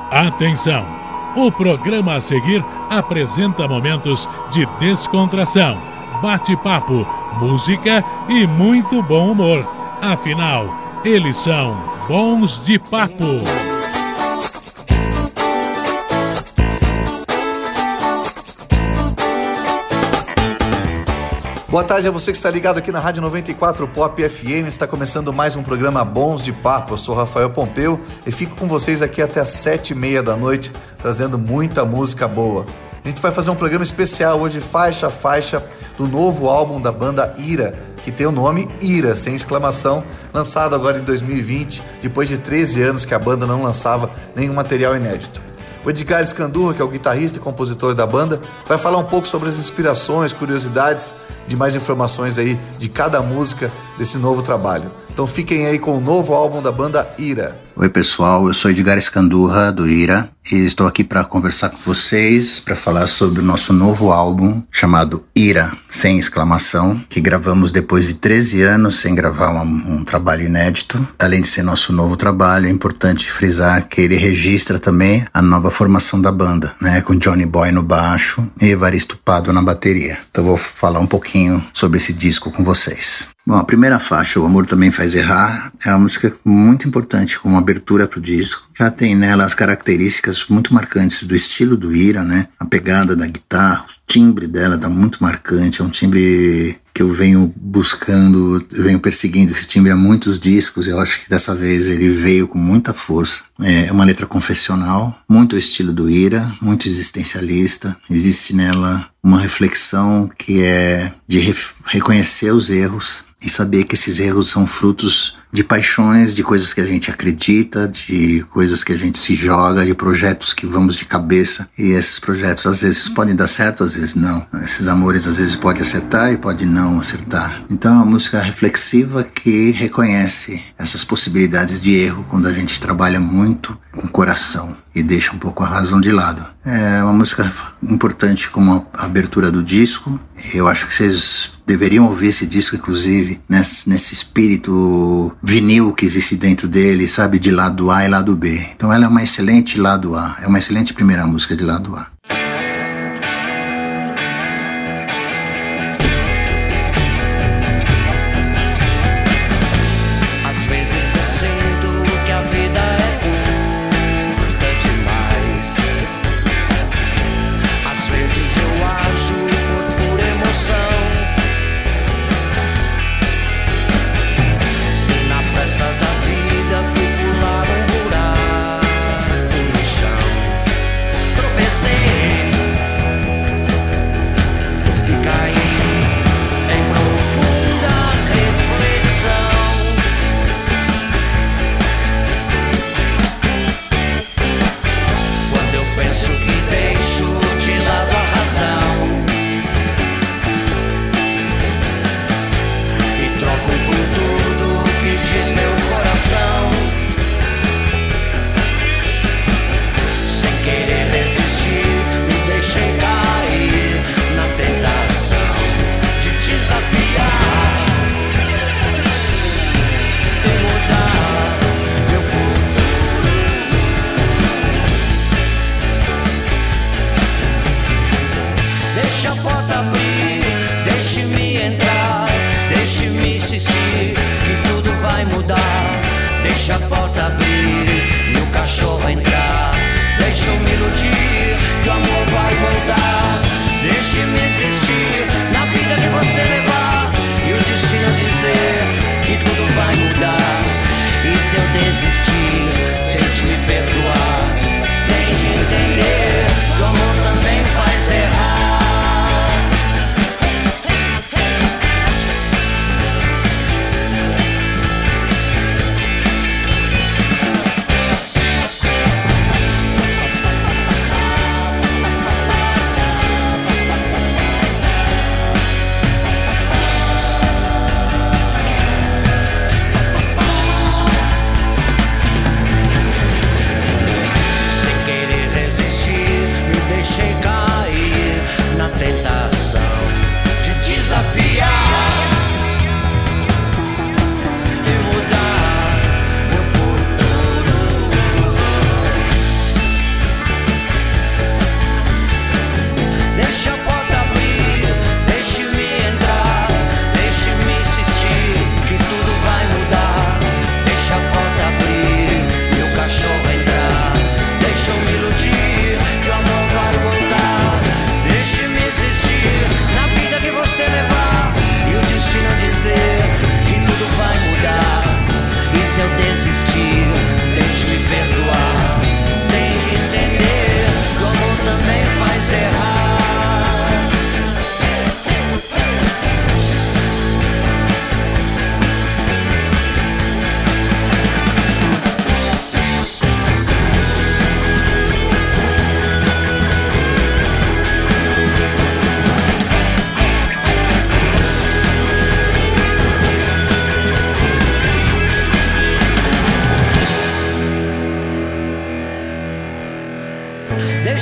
Atenção! O programa a seguir apresenta momentos de descontração, bate-papo, música e muito bom humor. Afinal, eles são bons de papo. Boa tarde a você que está ligado aqui na Rádio 94 Pop FM. Está começando mais um programa Bons de Papo. Eu sou Rafael Pompeu e fico com vocês aqui até as 7h30 da noite, trazendo muita música boa. A gente vai fazer um programa especial hoje, faixa a faixa, do novo álbum da banda Ira, que tem o nome Ira, sem exclamação, lançado agora em 2020, depois de 13 anos que a banda não lançava nenhum material inédito. O Edgar Escandurra, que é o guitarrista e compositor da banda, vai falar um pouco sobre as inspirações, curiosidades, de mais informações aí de cada música desse novo trabalho. Então fiquem aí com o novo álbum da banda Ira. Oi pessoal, eu sou Edgar Escandurra do Ira e estou aqui para conversar com vocês, para falar sobre o nosso novo álbum chamado Ira, sem exclamação, que gravamos depois de 13 anos sem gravar um trabalho inédito. Além de ser nosso novo trabalho, é importante frisar que ele registra também a nova formação da banda, né, com Johnny Boy no baixo e Evaristo Pado na bateria. Então vou falar um pouquinho sobre esse disco com vocês. Bom, a primeira faixa, O Amor Também Faz Errar, é uma música muito importante como abertura para o disco. Já tem nela as características muito marcantes do estilo do Ira, né? A pegada da guitarra, o timbre dela tá muito marcante, é um timbre que eu venho buscando, eu venho perseguindo esse timbre há muitos discos, eu acho que dessa vez ele veio com muita força. É uma letra confessional, muito ao estilo do Ira, muito existencialista. Existe nela uma reflexão que é de reconhecer os erros e saber que esses erros são frutos de paixões, de coisas que a gente acredita, de coisas que a gente se joga, de projetos que vamos de cabeça. E esses projetos às vezes podem dar certo, às vezes não. Esses amores às vezes pode acertar e pode não acertar. Então é uma música reflexiva que reconhece essas possibilidades de erro quando a gente trabalha muito com o coração e deixa um pouco a razão de lado. É uma música importante como a abertura do disco. Eu acho que vocês deveriam ouvir esse disco, inclusive, nesse espírito vinil que existe dentro dele, sabe, de lado A e lado B. Então ela é uma excelente lado A, é uma excelente primeira música de lado A.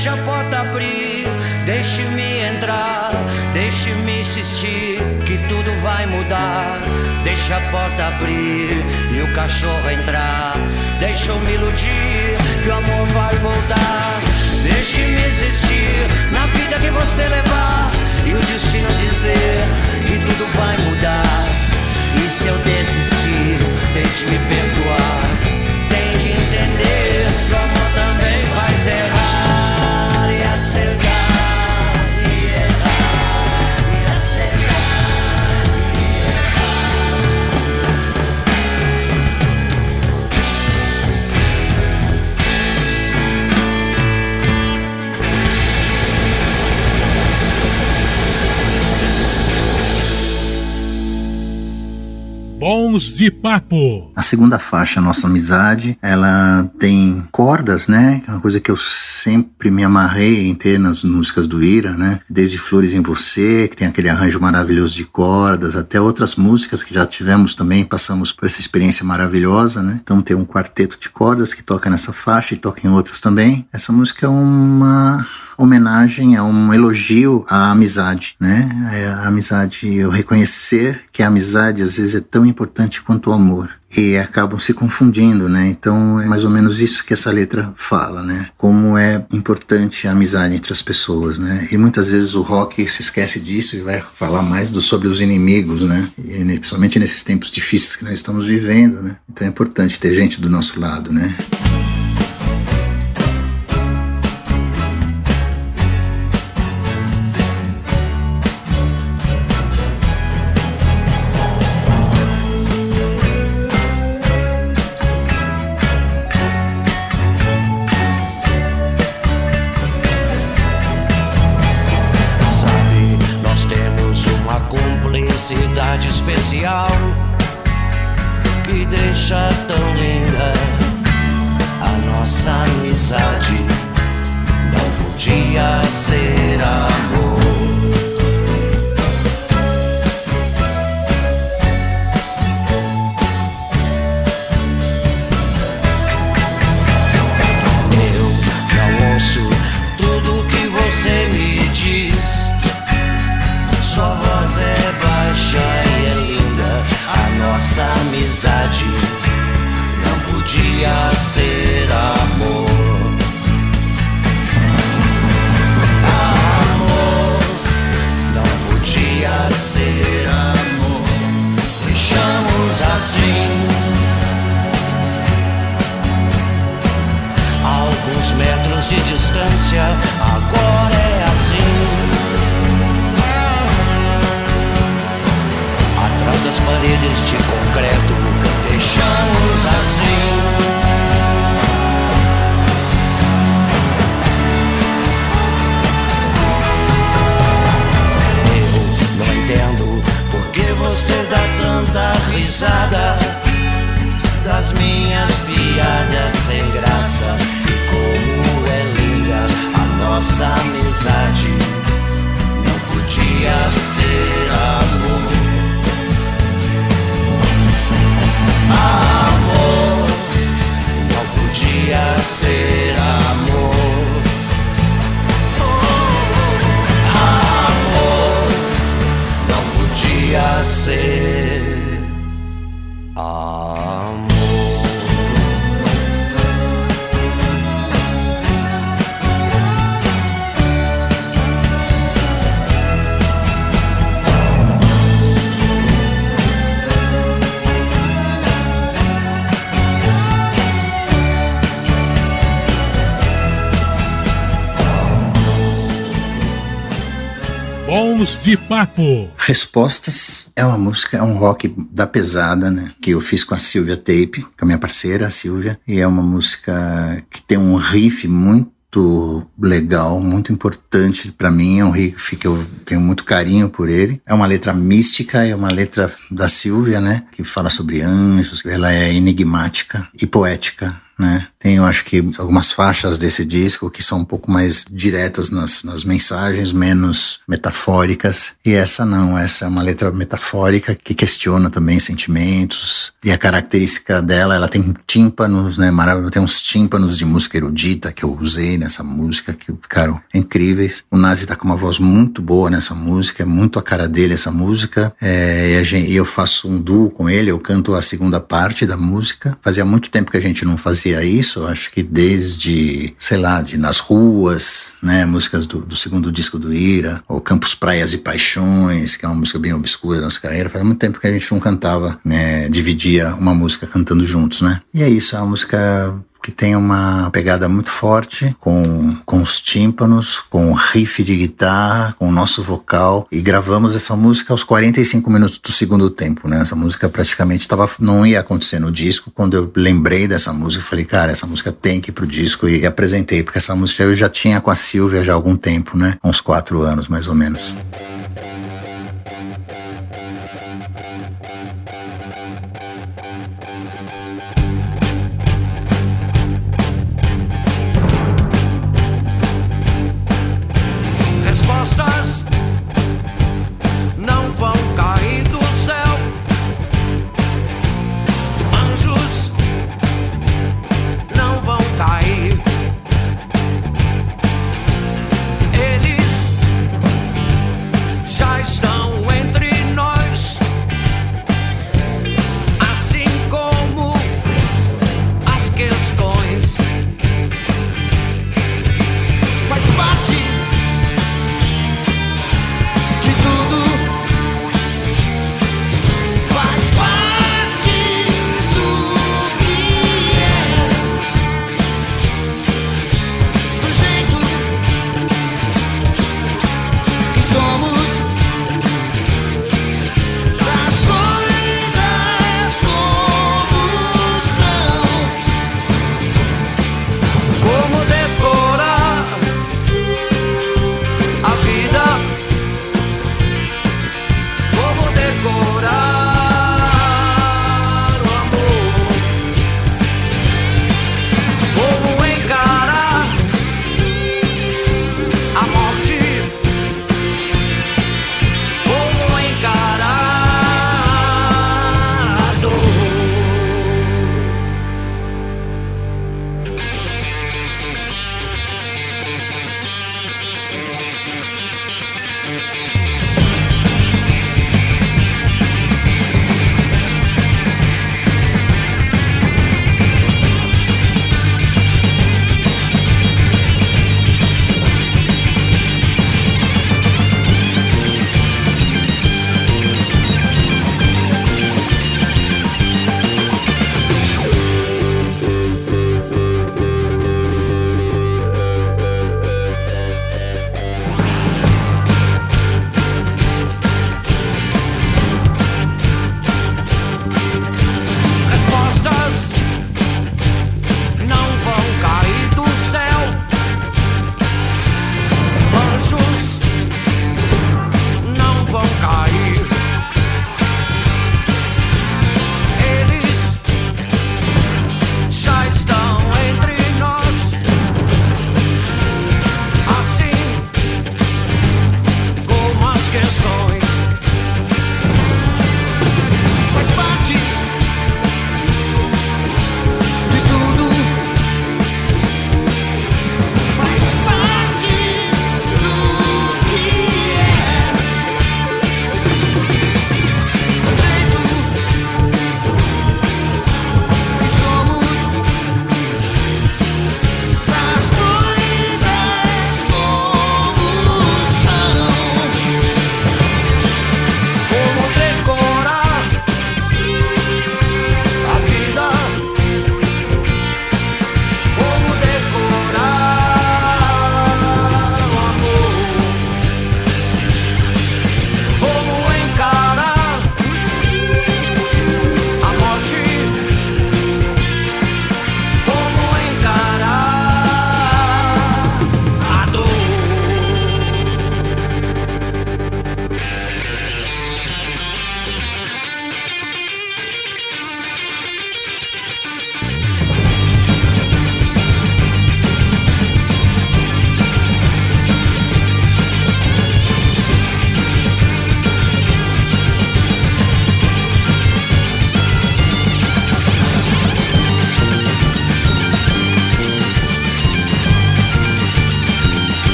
deixa a porta abrir, deixe-me entrar, deixe-me insistir que tudo vai mudar. Deixa a porta abrir e o cachorro entrar, deixa eu me iludir que o amor vai voltar. Deixe-me existir na vida que você levar e o destino dizer que tudo vai mudar. E se eu desistir, tente me perdoar, tente entender que o amor também faz errar e acertar e errar e acertar e Bons de Papo. A segunda faixa, Nossa Amizade, ela tem cordas, né? Que é uma coisa que eu sempre me amarrei em ter nas músicas do Ira, né? Desde Flores em Você, que tem aquele arranjo maravilhoso de cordas, até outras músicas que já tivemos também, passamos por essa experiência maravilhosa, né? Então tem um quarteto de cordas que toca nessa faixa e toca em outras também. Essa música é uma homenagem, é um elogio à amizade, né? A amizade, eu reconhecer que a amizade às vezes é tão importante quanto o amor. E acabam se confundindo, né? Então é mais ou menos isso que essa letra fala, né? Como é importante a amizade entre as pessoas, né? E muitas vezes o rock se esquece disso e vai falar mais sobre os inimigos, né? E principalmente nesses tempos difíceis que nós estamos vivendo, né? Então é importante ter gente do nosso lado, né? Especial que deixa tão linda a nossa amizade. Não podia ser amor. Eu não ouço tudo que você me diz, sua voz é baixa e é linda. A nossa amizade não podia ser amor. Amor não podia ser amor. Deixamos assim. Alguns metros de distância, agora é assim. Atrás das paredes de concreto, deixamos assim. Eu não entendo por que você dá tanta risada das minhas piadas sem graça. E como é linda a nossa amizade, não podia ser amor. Amor não podia ser amor. Amor não podia ser amor. Bons de Papo. Respostas é uma música, é um rock da pesada, né? Que eu fiz com a Silvia Tape, com a minha parceira, a Silvia. E é uma música que tem um riff muito legal, muito importante pra mim. É um riff que eu tenho muito carinho por ele. É uma letra mística, é uma letra da Silvia, né? Que fala sobre anjos. Ela é enigmática e poética, né? Tem, eu acho que algumas faixas desse disco que são um pouco mais diretas nas mensagens, menos metafóricas. E essa não, essa é uma letra metafórica que questiona também sentimentos. E a característica dela, ela tem tímpanos, né? Maravilhoso, tem uns tímpanos de música erudita que eu usei nessa música que ficaram incríveis. O Nazi tá com uma voz muito boa nessa música, é muito a cara dele essa música. E eu faço um duo com ele, eu canto a segunda parte da música. Fazia muito tempo que a gente não fazia isso. Eu acho que desde, sei lá, de Nas Ruas, né, músicas do segundo disco do Ira, ou Campos, Praias e Paixões, que é uma música bem obscura da nossa carreira. Faz muito tempo que a gente não cantava, né, dividia uma música cantando juntos, né. E é isso, é uma música que tem uma pegada muito forte, com os tímpanos, com o riff de guitarra, com o nosso vocal, e gravamos essa música aos 45 minutos do segundo tempo, né? Essa música praticamente não ia acontecer no disco. Quando eu lembrei dessa música, eu falei, cara, essa música tem que ir pro disco, e apresentei, porque essa música eu já tinha com a Silvia já há algum tempo, né? Uns 4 anos, mais ou menos. Não vão cair do céu, anjos não vão cair. Eles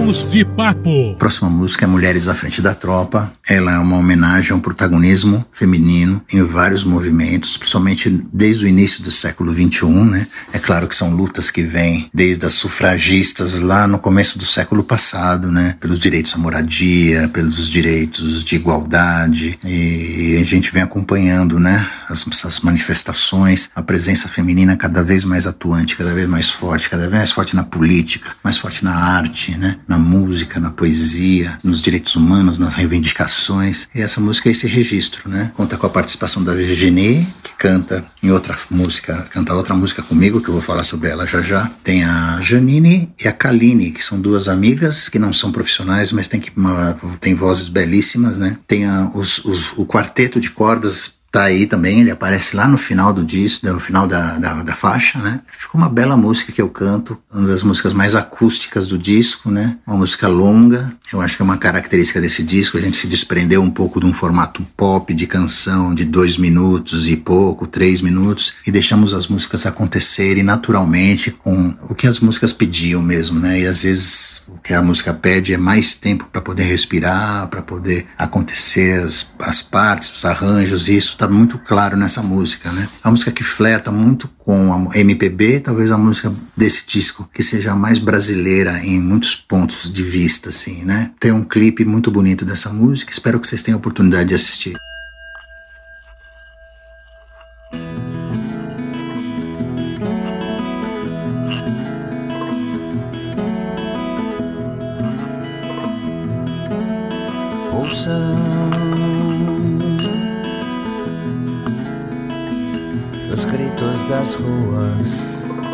Bons de Papo. Próxima música é Mulheres à Frente da Tropa. Ela é uma homenagem ao protagonismo feminino em vários movimentos, principalmente desde o início do século XXI, né? É claro que são lutas que vêm desde as sufragistas lá no começo do século passado, né? Pelos direitos à moradia, pelos direitos de igualdade, e a gente vem acompanhando, né? Essas manifestações, a presença feminina cada vez mais atuante, cada vez mais forte na política, mais forte na arte, né? Na música, na poesia, nos direitos humanos, nas reivindicações. E essa música é esse registro, né? Conta com a participação da Virginie, que canta outra música comigo, que eu vou falar sobre ela já já. Tem a Janine e a Kaline, que são duas amigas que não são profissionais, mas tem vozes belíssimas, né? Tem o quarteto de cordas. Tá aí também, ele aparece lá no final do disco, no final da faixa, né? Ficou uma bela música que eu canto, uma das músicas mais acústicas do disco, né? Uma música longa, eu acho que é uma característica desse disco, a gente se desprendeu um pouco de um formato pop de canção de 2 minutos e pouco, 3 minutos, e deixamos as músicas acontecerem naturalmente com o que as músicas pediam mesmo, né? E às vezes o que a música pede é mais tempo para poder respirar, para poder acontecer as partes, os arranjos, isso tá muito claro nessa música, né? A música que flerta muito com a MPB, talvez a música desse disco que seja mais brasileira em muitos pontos de vista, assim, né? Tem um clipe muito bonito dessa música, espero que vocês tenham a oportunidade de assistir. Os gritos das ruas,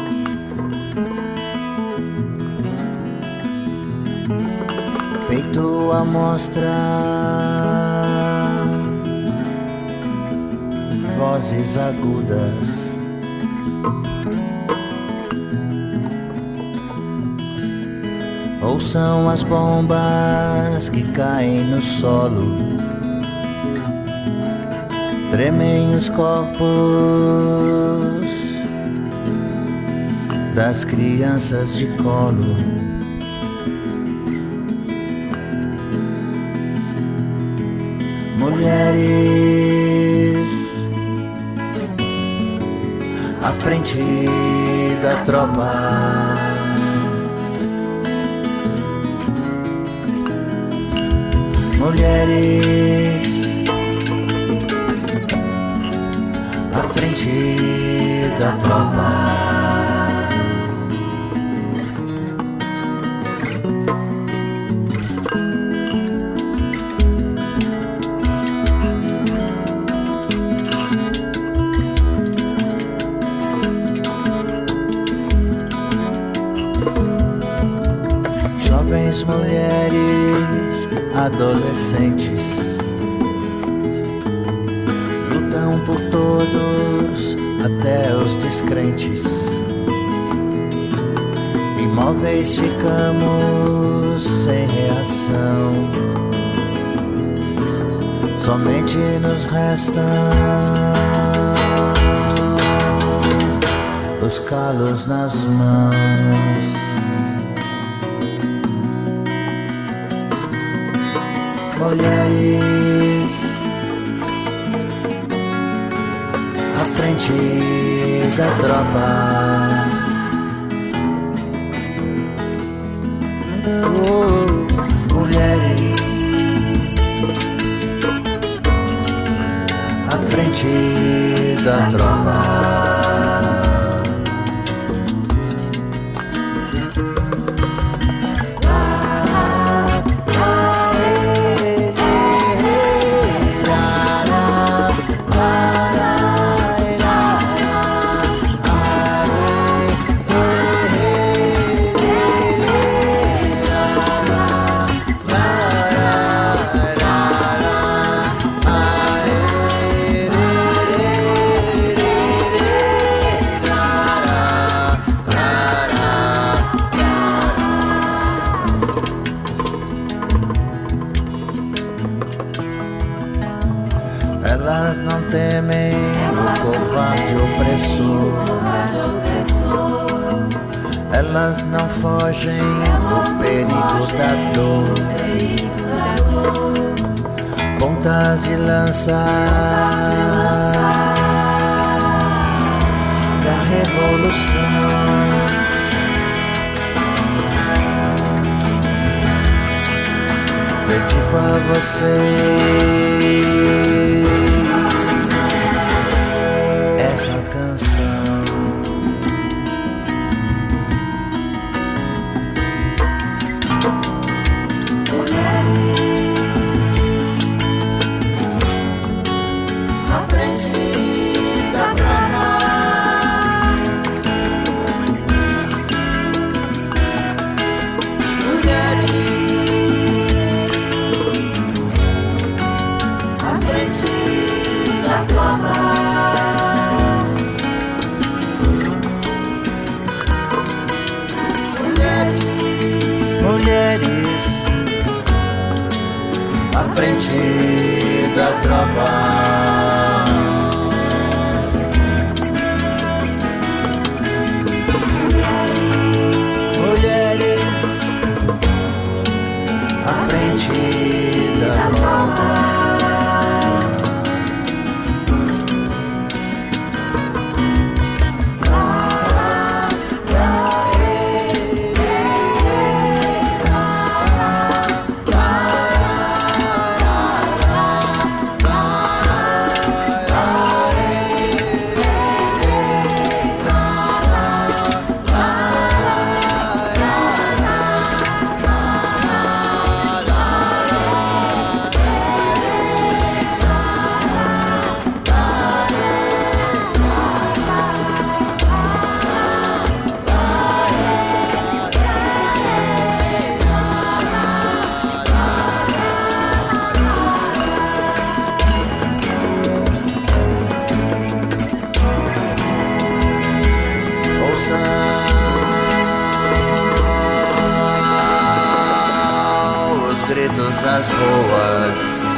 peito à mostra, vozes agudas, ouçam as bombas que caem no solo. Tremem os corpos das crianças de colo. Mulheres à frente da tropa. Mulheres à frente da tropa. Jovens mulheres, adolescentes, lutam por todos, até os descrentes. Imóveis ficamos sem reação, somente nos restam os calos nas mãos. Mulheres à frente da tropa. Mulheres à frente da tropa. Elas não temem o covarde opressor. elas não fogem do perigo da dor. Pontas de lança da revolução. Dedico a vocês essa canção. Mulheres à frente da tropa. Mulheres à frente da tropa. Das ruas,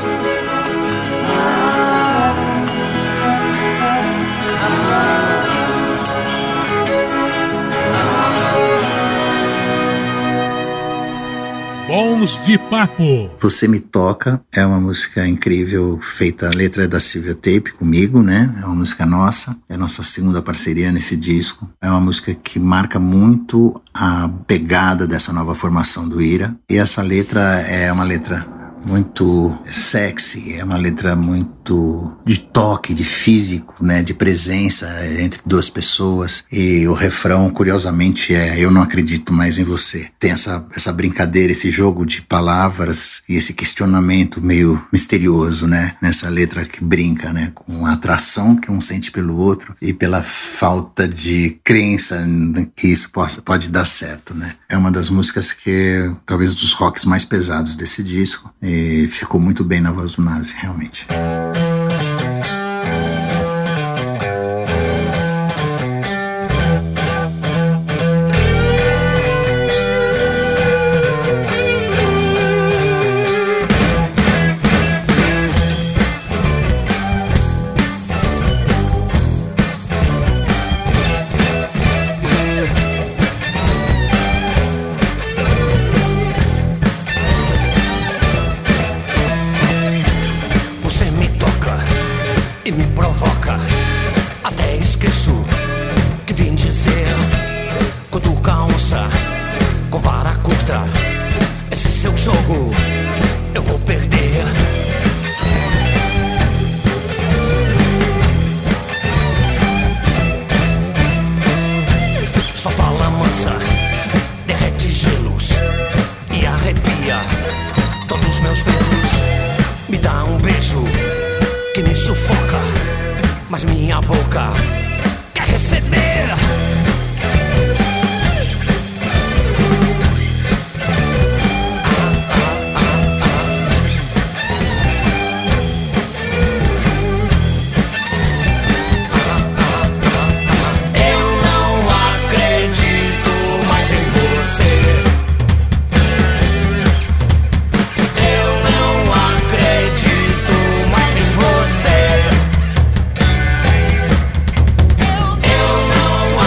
Bons de Papo. Você Me Toca é uma música incrível, feita, a letra é da Silvia Tape comigo, né? É uma música nossa, é a nossa segunda parceria nesse disco. É uma música que marca muito a pegada dessa nova formação do Ira. E essa letra é uma letra muito sexy, é uma letra muito de toque, de físico, né, de presença entre duas pessoas. E o refrão, curiosamente, é Eu Não Acredito Mais em Você. Tem essa brincadeira, esse jogo de palavras e esse questionamento meio misterioso, né, nessa letra que brinca, né, com a atração que um sente pelo outro e pela falta de crença que isso pode dar certo, né. É uma das músicas que, talvez, dos rocks mais pesados desse disco. E ficou muito bem na voz do Nazi, realmente. E me provoca, até esqueço que vim dizer. Cutuca a onça com vara curta, esse seu jogo eu vou perder. Só fala mansa, derrete gelos e arrepia todos os meus pelos. Me dá um beijo que me sufoca, mas minha boca quer receber. Eu não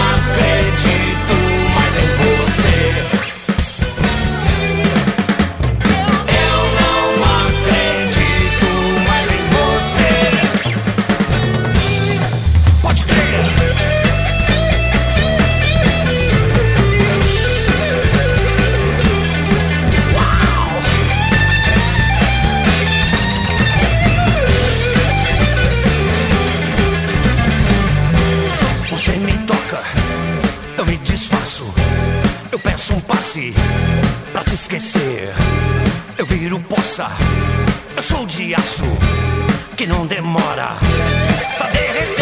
esquecer. Eu viro poça, eu sou de aço que não demora pra derreter.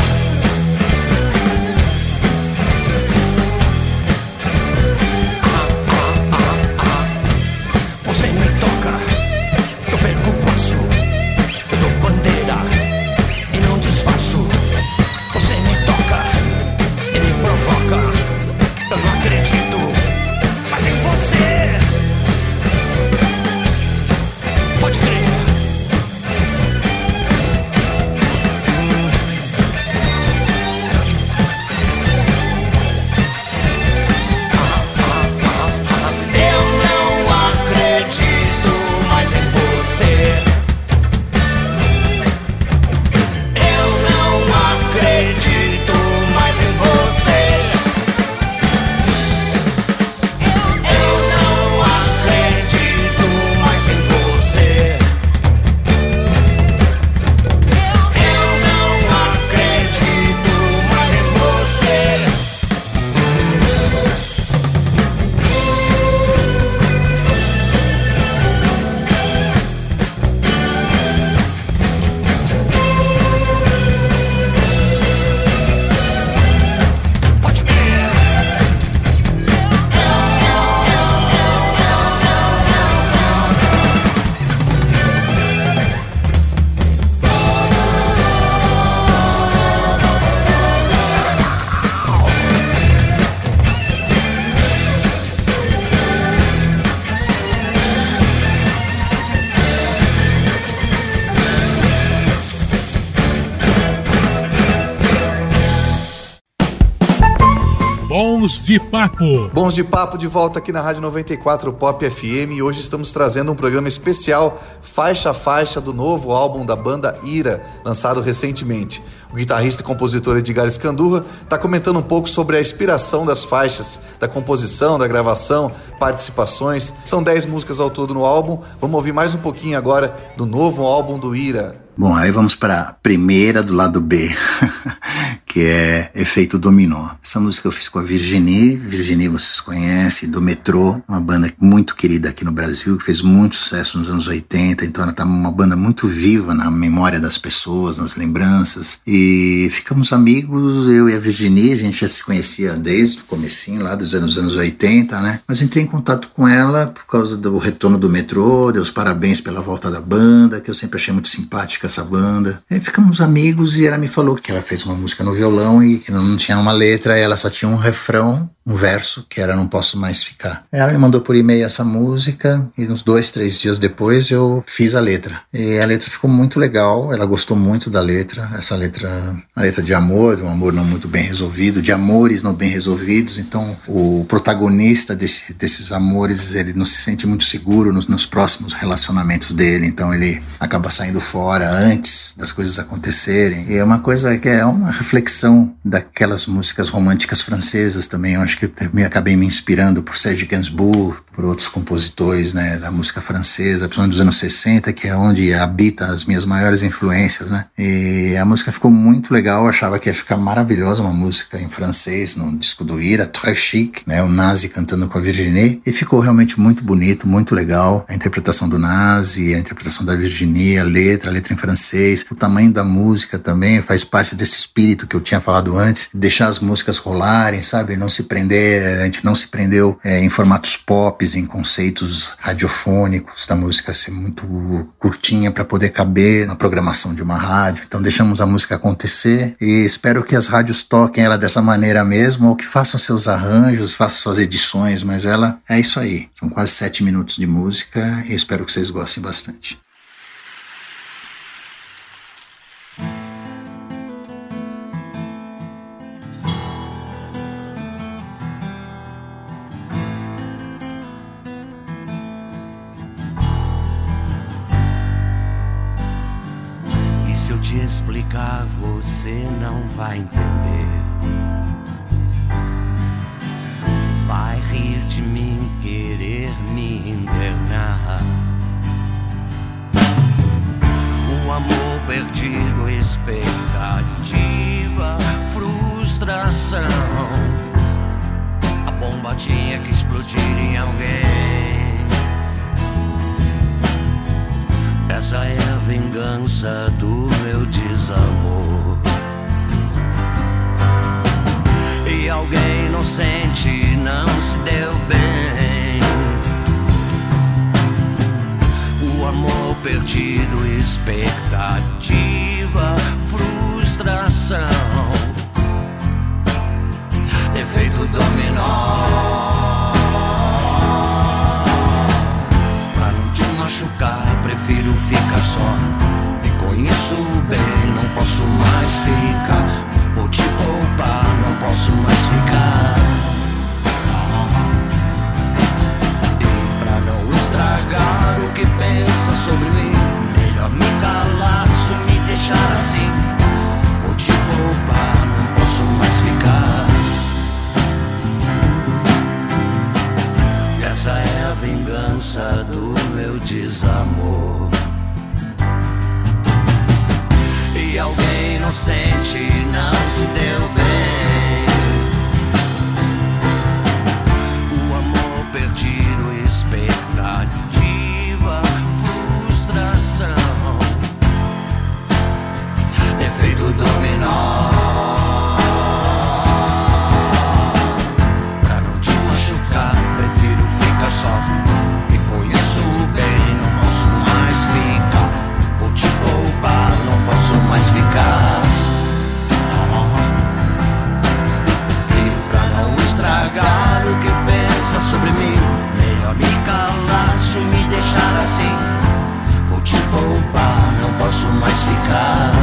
Você me toca, eu perco o passo, eu dou bandeira e não disfarço. Você me toca e me provoca, eu não acredito, mas em você. Pode crer. Bons de Papo. Bons de Papo de volta aqui na Rádio 94 Pop FM e hoje estamos trazendo um programa especial faixa a faixa do novo álbum da banda Ira, lançado recentemente. O guitarrista e compositor Edgar Escandurra está comentando um pouco sobre a inspiração das faixas, da composição, da gravação, participações. São 10 músicas ao todo no álbum. Vamos ouvir mais um pouquinho agora do novo álbum do Ira. Bom, aí vamos para a primeira do lado B, que é Efeito Dominó. Essa música eu fiz com a Virginie. Virginie vocês conhecem, do Metrô, uma banda muito querida aqui no Brasil, que fez muito sucesso nos anos 80, então ela tá uma banda muito viva na memória das pessoas, nas lembranças, e ficamos amigos, eu e a Virginie. A gente já se conhecia desde o comecinho lá dos anos 80, né? Mas entrei em contato com ela por causa do retorno do Metrô, deu os parabéns pela volta da banda, que eu sempre achei muito simpática essa banda. Aí ficamos amigos e ela me falou que ela fez uma música no violão e que não tinha uma letra, ela só tinha um refrão, um verso, que era Não Posso Mais Ficar. Ela me mandou por e-mail essa música e uns 2-3 dias depois eu fiz a letra. E a letra ficou muito legal, ela gostou muito da letra, essa letra, a letra de amor, de um amor não muito bem resolvido, de amores não bem resolvidos. Então o protagonista desses amores, ele não se sente muito seguro nos próximos relacionamentos dele, então ele acaba saindo fora antes das coisas acontecerem. E é uma coisa que é uma reflexão daquelas músicas românticas francesas também. Eu acho que eu acabei me inspirando por Serge Gainsbourg, por outros compositores, né, da música francesa, principalmente dos anos 60, que é onde habita as minhas maiores influências, né? E a música ficou muito legal, eu achava que ia ficar maravilhosa, uma música em francês no disco do Ira, très chic, né, o Nazi cantando com a Virginie, e ficou realmente muito bonito, muito legal, a interpretação do Nazi, a interpretação da Virginie, a letra em francês, o tamanho da música também faz parte desse espírito que eu tinha falado antes, deixar as músicas rolarem, sabe, não se prender, a gente não se prendeu em formatos pop, em conceitos radiofônicos, da música ser muito curtinha para poder caber na programação de uma rádio. Então deixamos a música acontecer e espero que as rádios toquem ela dessa maneira mesmo, ou que façam seus arranjos, façam suas edições, mas ela é isso aí. São quase 7 minutos de música e espero que vocês gostem bastante. Se eu te explicar, você não vai entender. Vai rir de mim, querer me internar. O amor perdido, expectativa, frustração. A bomba tinha que explodir em alguém. vingança do meu desamor. E alguém inocente não se deu bem. O amor perdido, expectativa, frustração, efeito dominó. Pra não te machucar, prefiro ficar só. Me conheço bem, não posso mais ficar. Vou te poupar, não posso mais ficar. E pra não estragar o que pensa sobre mim, melhor me calar, se me deixar assim. Vou te poupar, não posso mais ficar. Essa é a vingança do meu desamor. E alguém inocente não se deu bem. O amor perdido, expectativa, frustração, efeito dominó. Pra não te machucar, prefiro ficar só. Me conheço bem, não posso mais ficar. Vou te poupar, não posso mais ficar. E pra não estragar o que pensa sobre mim, melhor me calar, se me deixar assim. Vou te poupar, não posso mais ficar.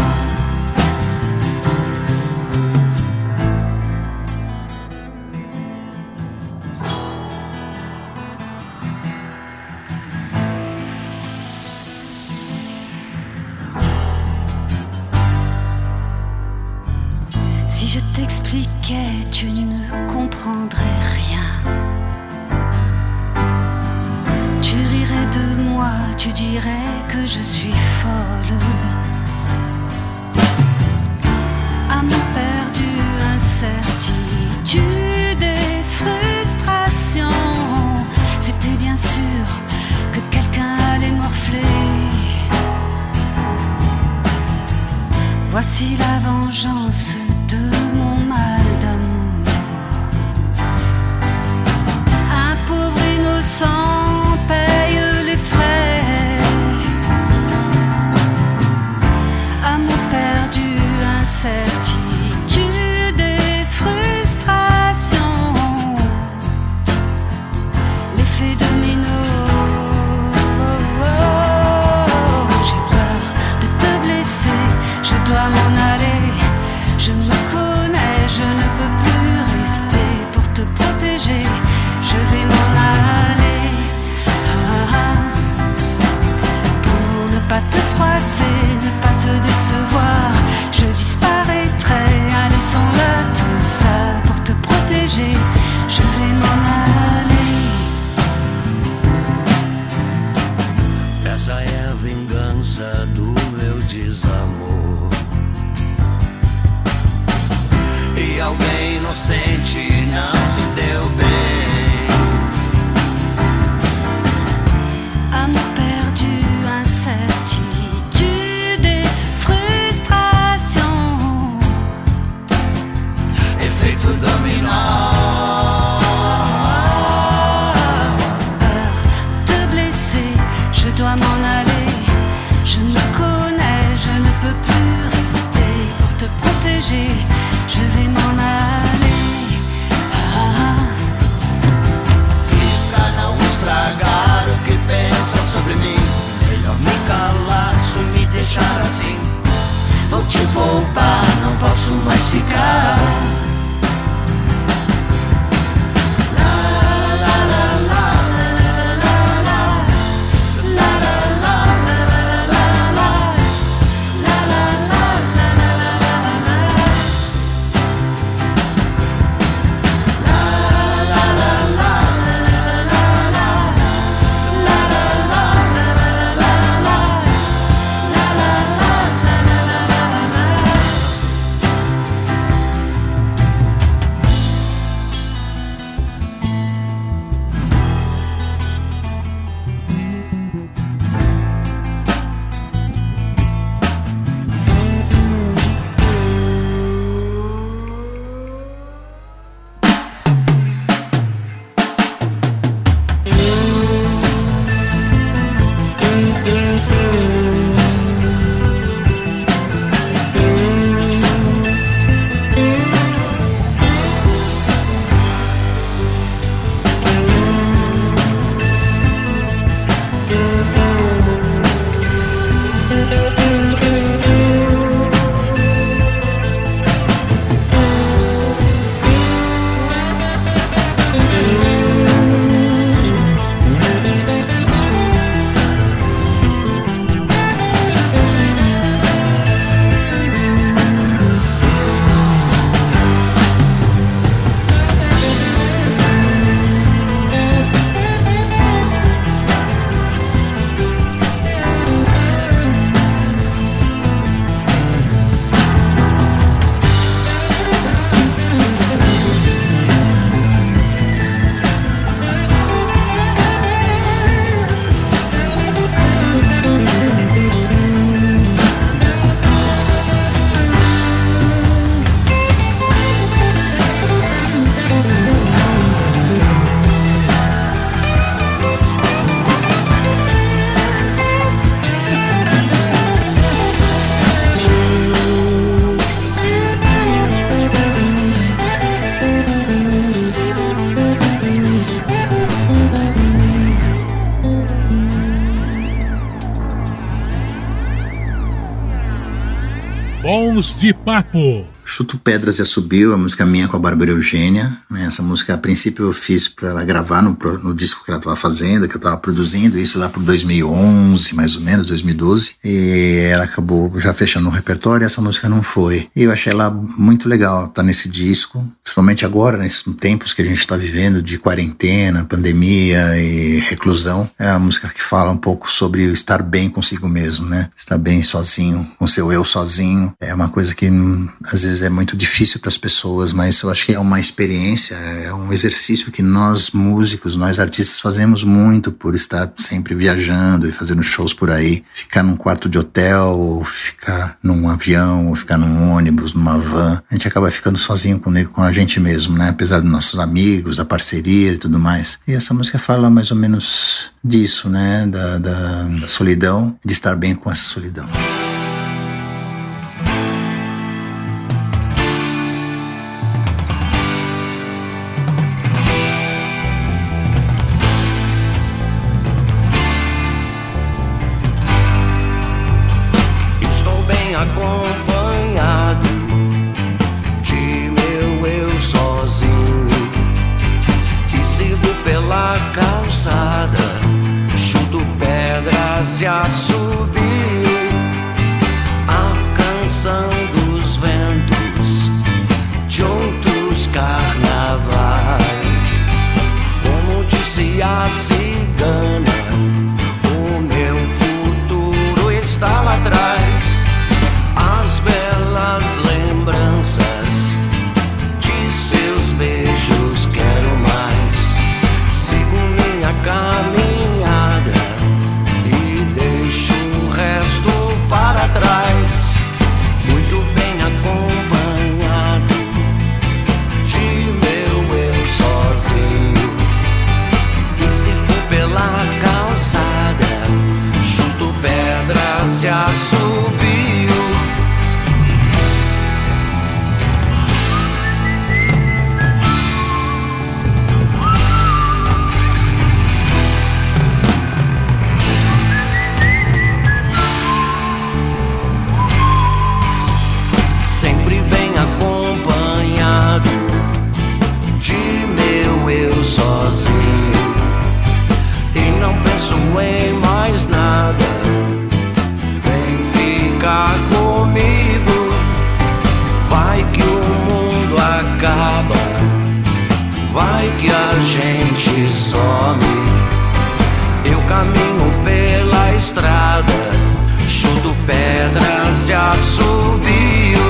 Si je t'expliquais, tu ne comprendrais rien. Tu rirais de moi, tu dirais que je suis folle. Amour perdu, incertitude et frustration. C'était bien sûr que quelqu'un allait morfler. Voici la vengeance de mon mal d'amour. Un pauvre innocent paye les frais. Amour perdu, incertitude et frustration. L'effet domino. J'ai peur de te blesser, je dois m'en aller. Je me connais, je ne peux plus rester. Pour te protéger, je vais m'en aller. Pour ne pas te froisser, ne pas te décevoir, je disparaîtrai. Allez, laissons-le tout ça. Pour te protéger, je vais m'en aller. Essa é a vingança do meu desamor. E alguém inocente não se deu bem. Amour perdu, incertitude et frustration. Efeito dominó. Peur de te blesser, je dois m'en aller. Je me connais, je ne peux plus rester. Pour te protéger, je vais m'en aller. E pra não estragar o que pensa sobre mim, melhor me calar, se me deixar assim. Vou te poupar, não posso mais ficar. Bons de Papo. Chuto Pedras e Assobio, a música minha com a Bárbara Eugênia, né? Essa música, a princípio, eu fiz para ela gravar no disco que ela estava fazendo, que eu estava produzindo, isso lá por 2011, mais ou menos, 2012. E ela acabou já fechando o repertório e essa música não foi. E eu achei ela muito legal, tá nesse disco, principalmente agora, nesses tempos que a gente está vivendo de quarentena, pandemia e reclusão. É uma música que fala um pouco sobre o estar bem consigo mesmo, né? Estar bem sozinho, com seu eu sozinho. É uma coisa que, às vezes, é muito difícil para as pessoas, mas eu acho que é uma experiência, é um exercício que nós músicos, nós artistas fazemos muito por estar sempre viajando e fazendo shows por aí, ficar num quarto de hotel, ou ficar num avião, ou ficar num ônibus, numa van, a gente acaba ficando sozinho com a gente mesmo, né? Apesar dos nossos amigos, da parceria e tudo mais. E essa música fala mais ou menos disso, né? Da solidão, de estar bem com essa solidão. Acompanhado de meu eu sozinho, e sigo pela calçada, chuto pedras e assobio a canção dos ventos de outros carnavais. Como disse a cigana, o meu futuro está lá atrás. As belas lembranças de seus beijos quero mais. Sigo minha caminhada e deixo o resto para trás. Muito bem acompanhado de meu eu sozinho, e sigo pela calçada, chuto pedras e assobio. Sempre bem acompanhado de meu eu sozinho, e não penso em mais nada. Vem ficar comigo, vai que o mundo acaba, vai que a gente some. Eu caminho pela estrada, chuto pedras e assobio.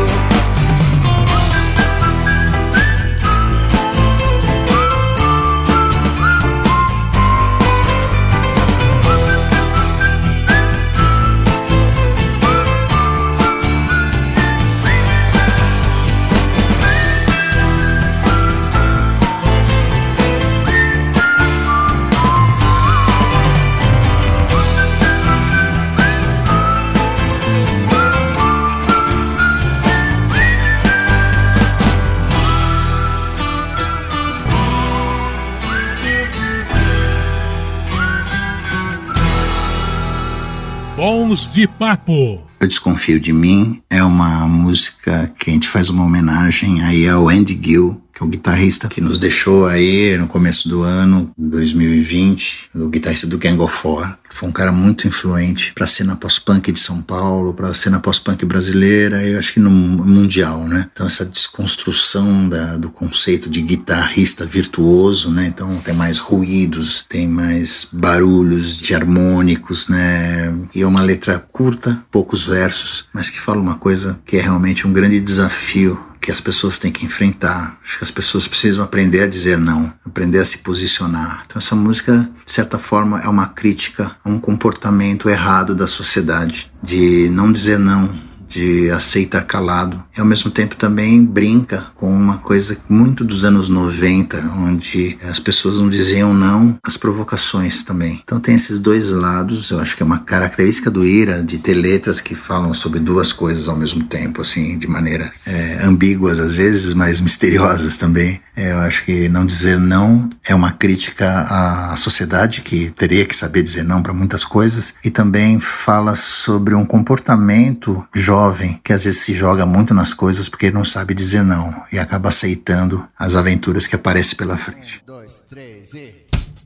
Bons de Papo. Eu Desconfio de Mim é uma música que a gente faz uma homenagem aí ao Andy Gill, que é o guitarrista que nos deixou aí no começo do ano, 2020, o guitarrista do Gang of Four, que foi um cara muito influente para a cena pós-punk de São Paulo, para a cena pós-punk brasileira, e eu acho que no mundial, né? Então essa desconstrução do conceito de guitarrista virtuoso, né? Então tem mais ruídos, tem mais barulhos de harmônicos, né? E é uma letra curta, poucos versos, mas que fala uma coisa que é realmente um grande desafio que as pessoas têm que enfrentar. Acho que as pessoas precisam aprender a dizer não, aprender a se posicionar. Então essa música, de certa forma, é uma crítica a um comportamento errado da sociedade, de não dizer não, de aceitar calado, e ao mesmo tempo também brinca com uma coisa muito dos anos 90, onde as pessoas não diziam não às provocações também. Então tem esses dois lados. Eu acho que é uma característica do Ira de ter letras que falam sobre duas coisas ao mesmo tempo, assim, de maneira ambíguas às vezes, mas misteriosas também. Eu acho que não dizer não é uma crítica à sociedade, que teria que saber dizer não para muitas coisas, e também fala sobre um comportamento jovem jovem que às vezes se joga muito nas coisas porque ele não sabe dizer não e acaba aceitando as aventuras que aparecem pela frente. 1, 2, 3 e...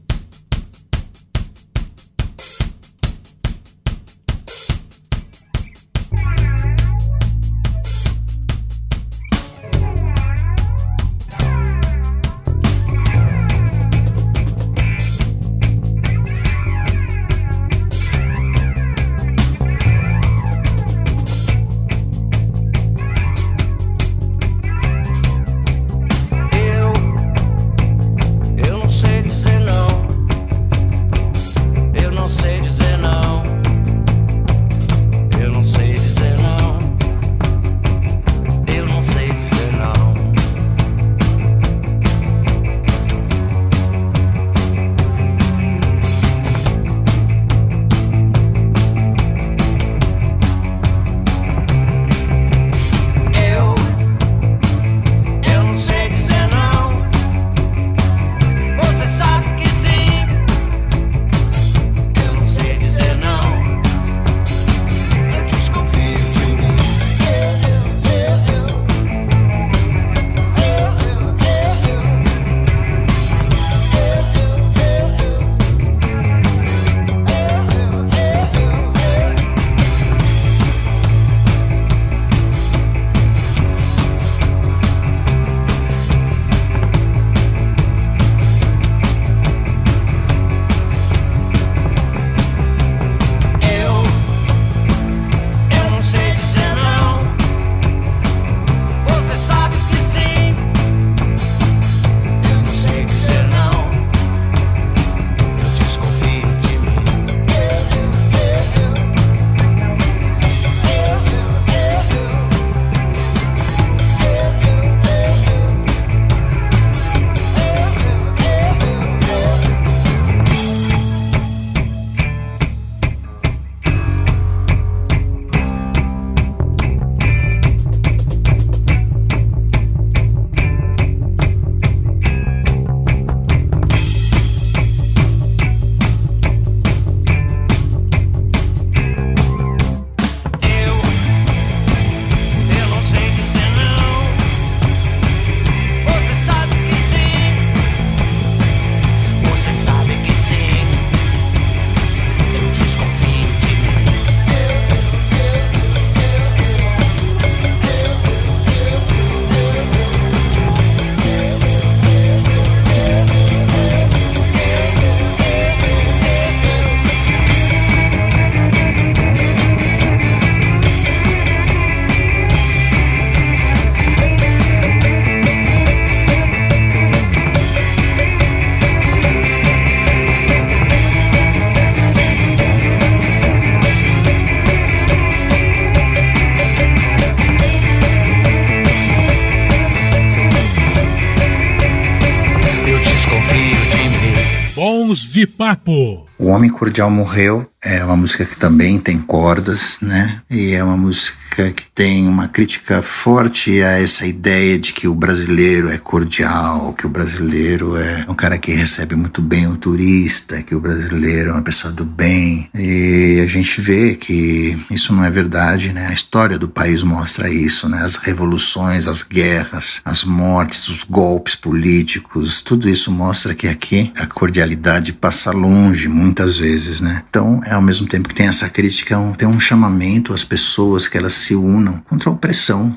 Bons de Papo. O Homem Cordial Morreu é uma música que também tem cordas, né? E é uma música que tem uma crítica forte a essa ideia de que o brasileiro é cordial, que o brasileiro é um cara que recebe muito bem o turista, que o brasileiro é uma pessoa do bem. E a gente vê que isso não é verdade, né? A história do país mostra isso, né? As revoluções, as guerras, as mortes, os golpes políticos, tudo isso mostra que aqui a cordialidade passa longe, muitas vezes, né? Então, ao mesmo tempo que tem essa crítica, tem um chamamento às pessoas que elas se unam contra a opressão,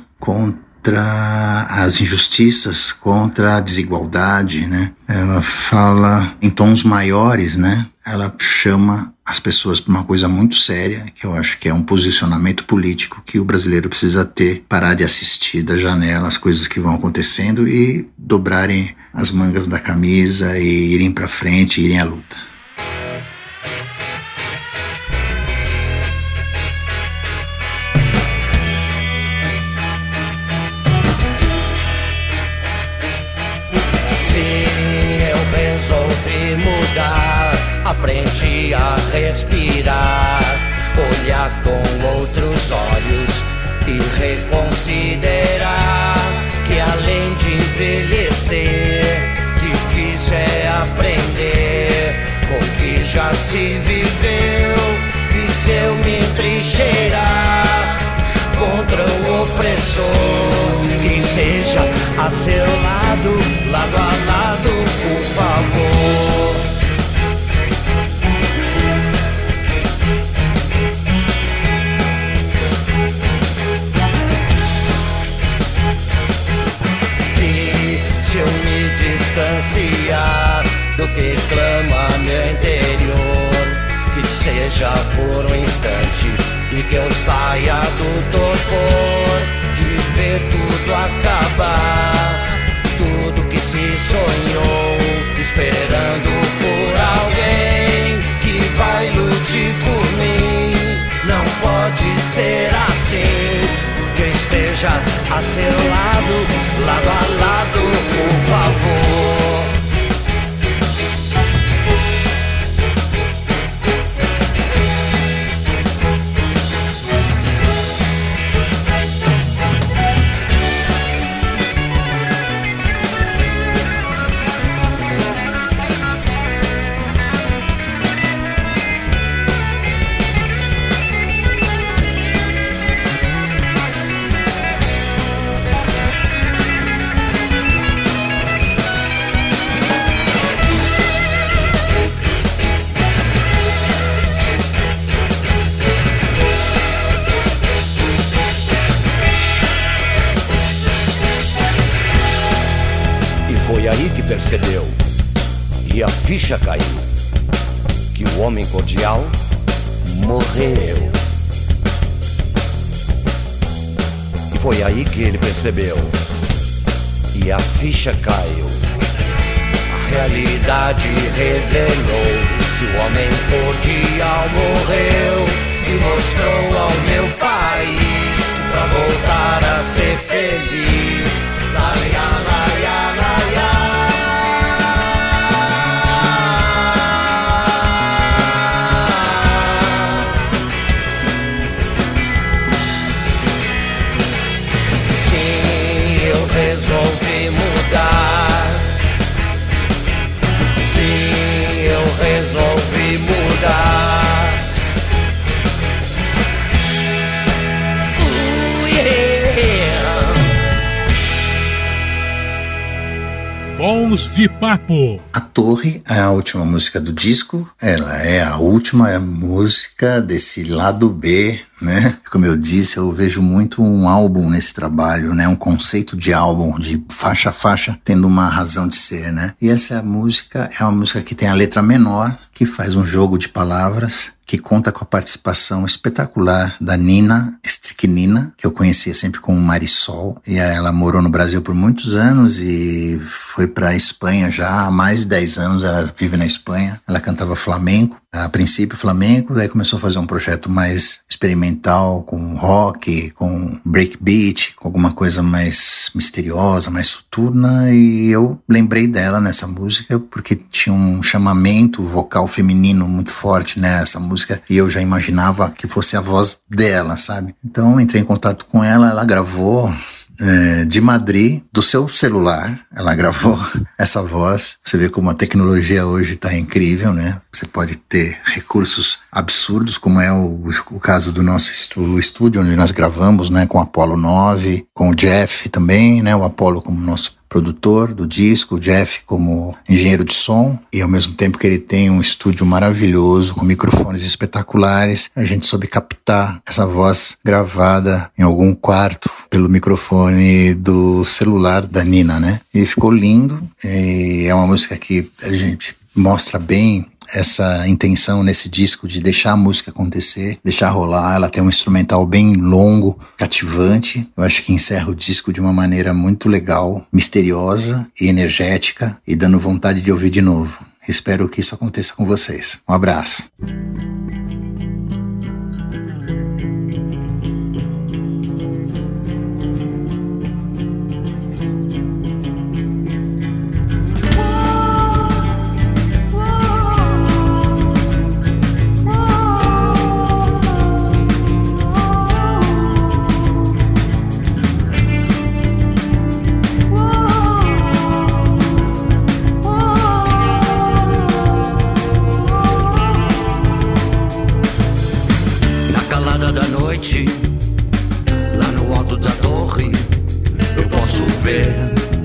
contra as injustiças, contra a desigualdade, né? Ela fala em tons maiores, né? Ela chama as pessoas para uma coisa muito séria, que eu acho que é um posicionamento político que o brasileiro precisa ter, parar de assistir da janela as coisas que vão acontecendo e dobrarem as mangas da camisa e irem para frente, irem à luta. Aprende a respirar, olhar com outros olhos e reconsiderar que além de envelhecer, difícil é aprender com o que já se viveu. E se eu me trincheirar com a seu lado, lado a lado, por favor. E se eu me distanciar do que clama meu interior, que seja por um instante e que eu saia do torpor de ver tudo acabar, tudo que se sonhou, esperando por alguém que vai lutar por mim. Não pode ser assim, que eu esteja a seu lado, lado a lado, por favor. Percebeu, e a ficha caiu, que o homem cordial morreu. E foi aí que ele percebeu, e a ficha caiu. A realidade revelou que o homem cordial morreu, e mostrou ao meu país que pra voltar a ser feliz, laia, laia, laia. Resolvi mudar. Sim, eu resolvi mudar. Yeah. Bons de Papo. A Torre é a última música do disco. Ela é a última música desse lado B, né? Como eu disse, eu vejo muito um álbum nesse trabalho, né? Um conceito de álbum, de faixa a faixa, tendo uma razão de ser, né? E essa música é uma música que tem a letra menor, que faz um jogo de palavras, que conta com a participação espetacular da Nina Strychnina, que eu conhecia sempre como Marisol, e ela morou no Brasil por muitos anos e foi para a Espanha já há mais de 10 anos, ela vive na Espanha. Ela cantava flamenco, a princípio flamenco, daí começou a fazer um projeto mais experimental, com rock, com breakbeat, com alguma coisa mais misteriosa, mais soturna, e eu lembrei dela nessa música porque tinha um chamamento vocal feminino muito forte nessa música e eu já imaginava que fosse a voz dela, sabe? Então entrei em contato com ela, ela gravou de Madrid, do seu celular, ela gravou essa voz. Você vê como a tecnologia hoje está incrível, né? Você pode ter recursos absurdos, como é o caso do nosso estúdio, onde nós gravamos, né? Com o Apollo 9, com o Jeff também, né? O Apollo como nosso produtor do disco, o Jeff como engenheiro de som, e ao mesmo tempo que ele tem um estúdio maravilhoso, com microfones espetaculares, a gente soube captar essa voz gravada em algum quarto pelo microfone do celular da Nina, né? E ficou lindo, e é uma música que a gente mostra bem essa intenção nesse disco de deixar a música acontecer, deixar rolar. Ela tem um instrumental bem longo, cativante. Eu acho que encerra o disco de uma maneira muito legal, misteriosa e energética, e dando vontade de ouvir de novo. Espero que isso aconteça com vocês. Um abraço. Lá no alto da torre eu posso ver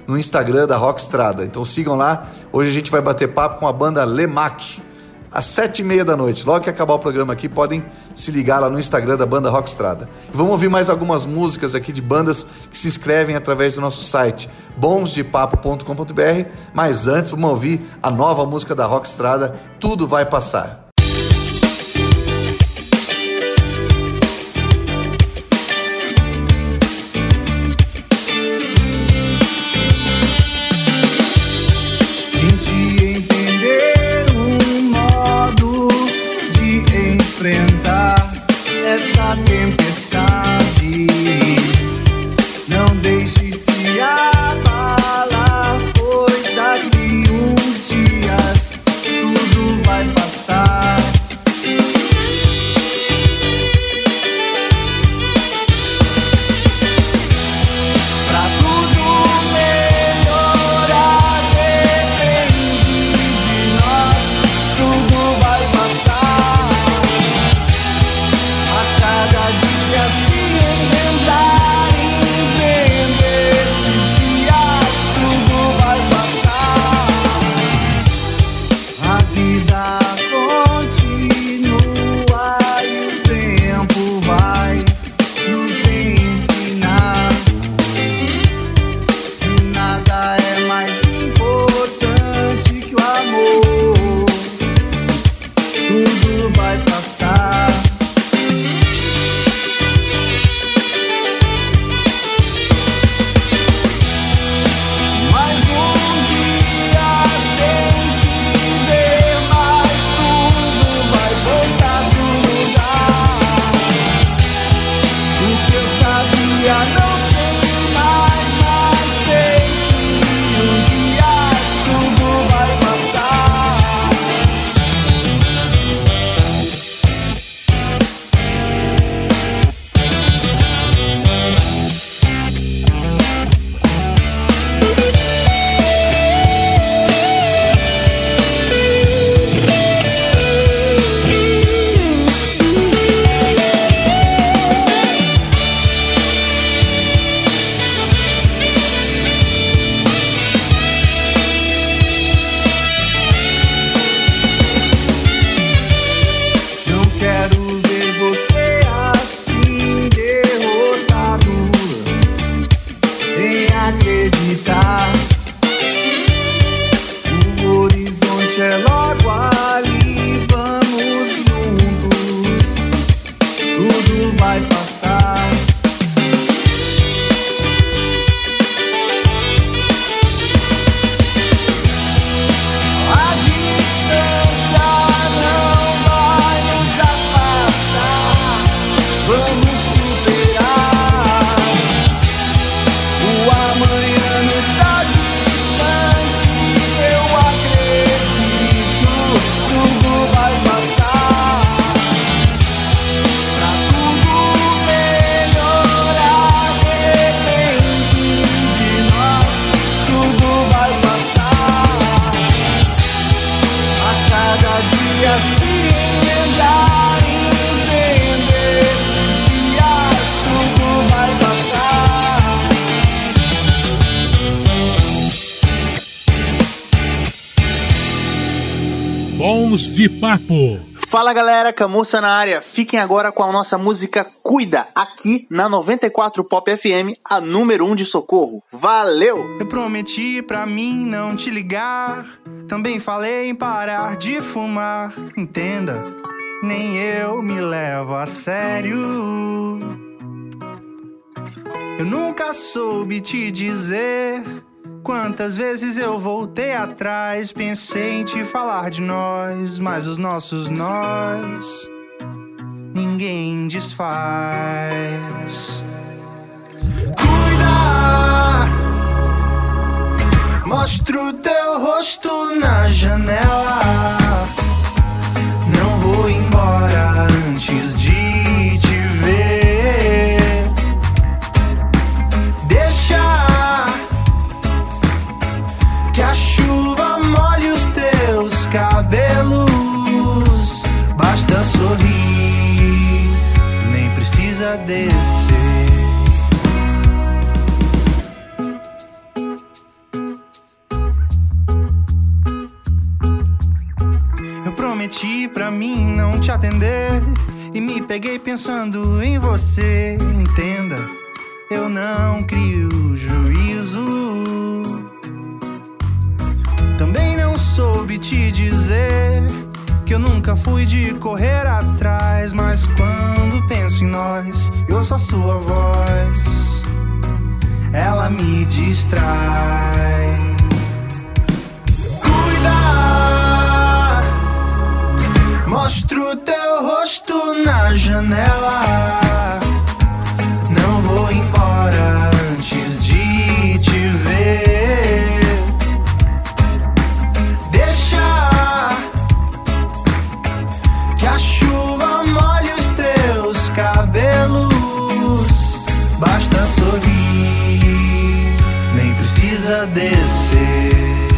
no Instagram da Rockstrada. Então sigam lá. Hoje a gente vai bater papo com a banda Lemac, às 7h30 da noite. Logo que acabar o programa aqui, podem se ligar lá no Instagram da banda Rockstrada. E vamos ouvir mais algumas músicas aqui de bandas que se inscrevem através do nosso site bomsdepapo.com.br. Mas antes, vamos ouvir a nova música da Rockstrada, Tudo Vai Passar. Essa tempestade, não deixe se abalar, pois daqui uns dias tudo vai passar. Pra tudo melhorar depende de nós, tudo vai passar. Cada dia se reinventar e empreender esses dias, tudo vai passar. A vida continua e o tempo vai nos ensinar que nada é mais importante que o amor. Tudo vai passar. Não sei mais, mas sei que um dia tudo vai passar. Bons de Papo. Fala galera, Camurça na área. Fiquem agora com a nossa música Cuida, aqui na 94 Pop FM, a número 1 de Socorro. Valeu! Eu prometi pra mim não te ligar, também falei em parar de fumar. Entenda, nem eu me levo a sério. Eu nunca soube te dizer quantas vezes eu voltei atrás. Pensei em te falar de nós, mas os nossos nós ninguém desfaz. Cuida, mostra o teu rosto na janela. Não vou embora antes de te ver. Deixa que a chuva molhe os teus cabelos. Basta sorrir, nem precisa descer. atender e me peguei pensando em você. Entenda, eu não crio juízo. Também não soube te dizer que eu nunca fui de correr atrás, mas quando penso em nós, eu ouço a sua voz, ela me distrai. Cuida, mostra o teu rosto na janela. Não vou embora antes de te ver. Deixa que a chuva molhe os teus cabelos. Basta sorrir, nem precisa descer.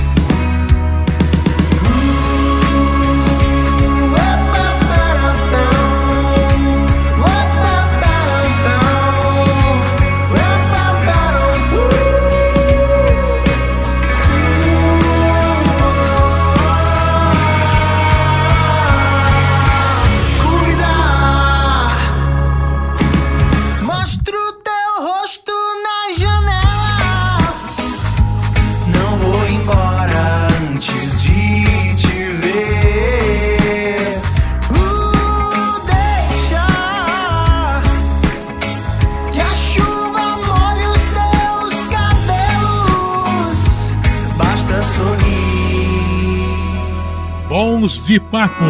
Bons de Papo.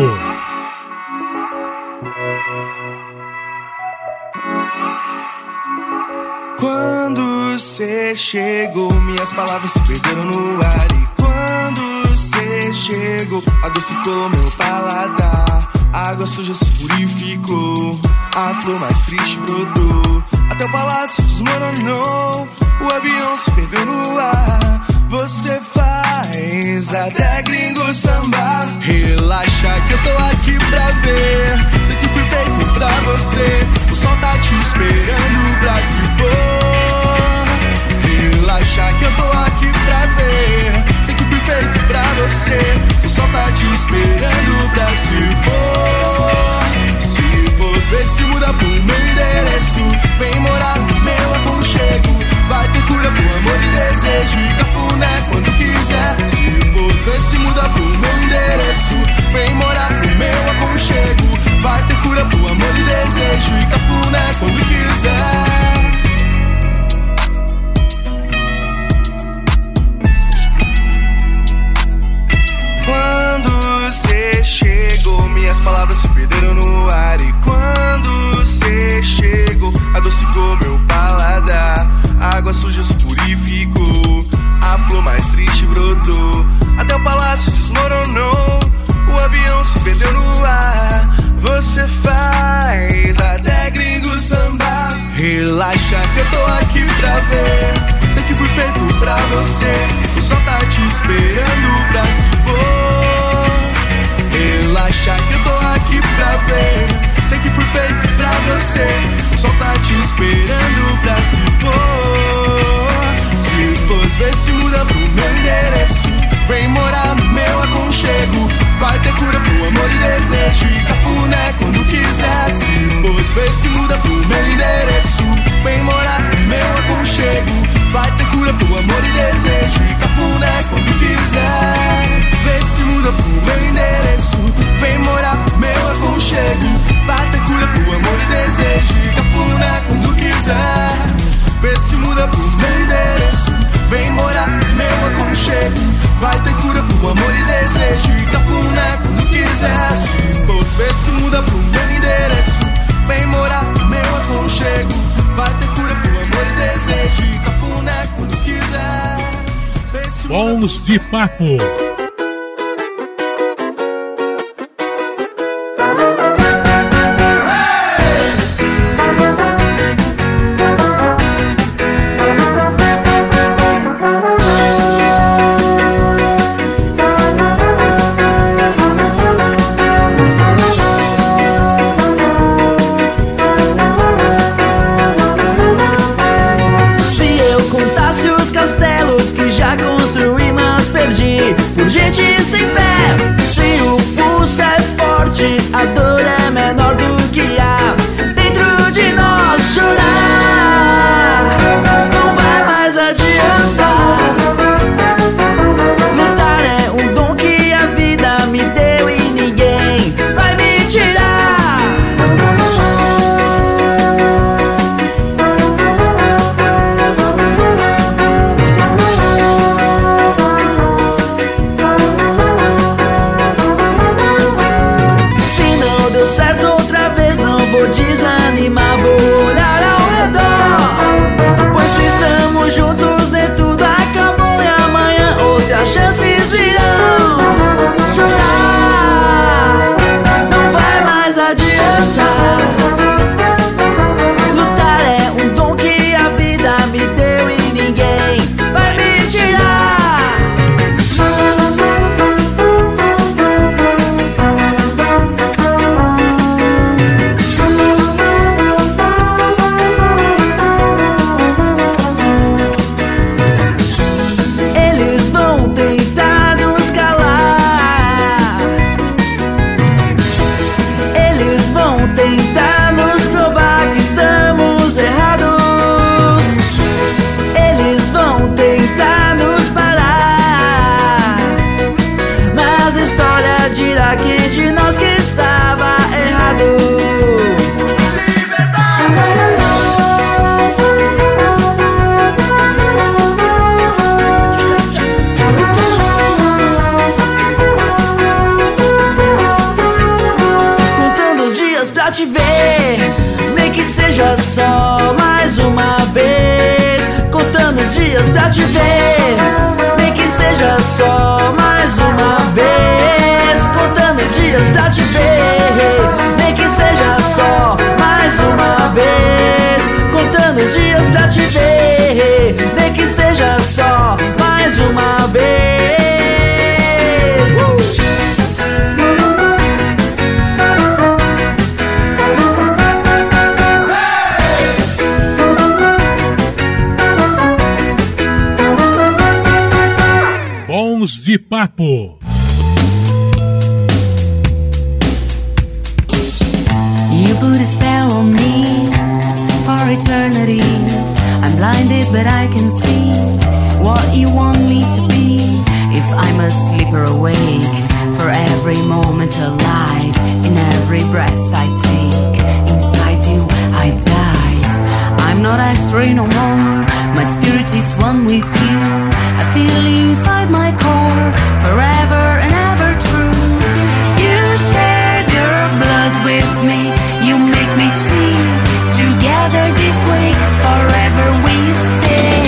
Quando cê chegou, minhas palavras se perderam no ar. E quando cê chegou, adocicou meu paladar. A água suja se purificou, a flor mais triste brotou. Até o palácio desmoronou, o avião se perdeu no ar. Você faz até gringo sambar. Relaxa que eu tô aqui pra ver. Sei que fui feito pra você. O sol tá te esperando pra se pôr. Relaxa que eu tô aqui pra ver. Sei que fui feito pra você. O sol tá te esperando pra se pôr. Se pôs, vê se muda pro meu endereço. Vem morar no meu aconchego. Vai ter cura pro amor e desejo. E cafuné quando quiser. Se pôs, vê se muda pro meu endereço. Vem morar no meu aconchego. Vai ter cura pro amor e desejo. E cafuné quando quiser. Quando cê chegou, minhas palavras se perderam no ar. E quando cê chegou, adocicou meu paladar. A água suja se purificou, a flor mais triste brotou. Até o palácio desmoronou, o avião se perdeu no ar. Você faz até gringo sambar. Relaxa que eu tô aqui pra ver. Sei que fui feito pra você. O sol tá te esperando pra se pôr. Relaxa que eu tô aqui pra ver. Sei que fui feito pra você. O sol tá te esperando pra se pôr. Se pôs, vê se muda pro meu endereço. Vem morar no meu aconchego. Vai ter cura pro amor e desejo. E cafuné quando quiser. Se pôs, vê se muda pro meu endereço. Vem morar no meu aconchego. Vai ter cura pro amor e desejo. E cafuné quando quiser. Vê se muda pro meu endereço. Vem morar no meu aconchego. Vai ter cura pro amor e desejo. E cafuné quando quiser. Vê se muda pro meu endereço. Vem morar no meu aconchego. Vai ter cura pro amor e desejo. E cafuné quando quiser. Se pôs, vê se muda pro meu endereço. Vem morar no meu aconchego. Vai ter cura pro amor e desejo. E cafuné quando quiser. Bons de Papo. desanimar, vou olhar ao redor. Pois se estamos juntos, nem tudo acabou e amanhã outras chances virão. Chorar não vai mais adiantar. Lutar é um dom que a vida me deu e ninguém vai me tirar. Eles vão tentar nos calar. Eles vão tentar nos provar que estamos errados. Eles vão tentar nos parar. Mas a história dirá quem de nós que estava errado. Contando os dias pra te ver, nem que seja só mais uma vez. Contando os dias pra te ver, nem que seja só mais uma vez. Contando os dias pra te ver, nem que seja só mais uma vez. Contando os dias pra te ver, nem que seja só mais uma vez. Bons de Papo. You put a spell on me for eternity. I'm blinded but I can see what you want me to be. If I'm asleep or awake, for every moment alive, in every breath I take, inside you I dive. I'm not astray no more, my spirit is one with you. I feel you inside my core, forever and ever true. You shared your blood with me, you make me see. Together this way, forever we stay.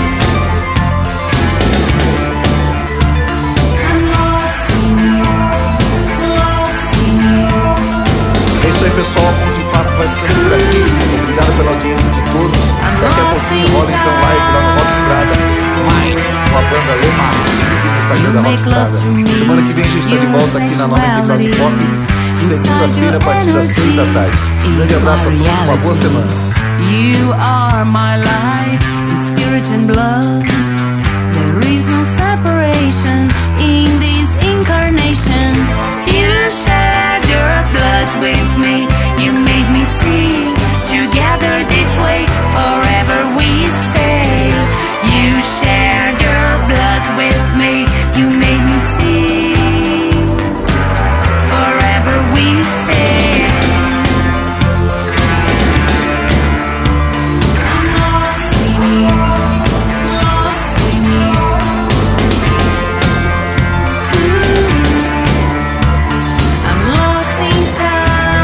I'm lost in you, lost in you. É isso aí, pessoal. Bons de Papo vai ficando por aqui. Obrigado pela audiência de todos. Daqui a pouquinho rola então live lá no Rock Estrada. Mais com a banda Le Marx. Siga no Instagram da Rock Estrada. Semana que vem a gente está de volta aqui na 94 Pop. Segunda-feira a partir das 6 da tarde. Um grande abraço a todos, uma boa semana. You are my life, in spirit and blood. There is no separation in this incarnation. You shared your blood with me, you made me see. Together this way, forever we stay. You shared your blood with me, you made me see. Forever we stay. I'm lost in you, lost in you. Ooh. I'm lost in time.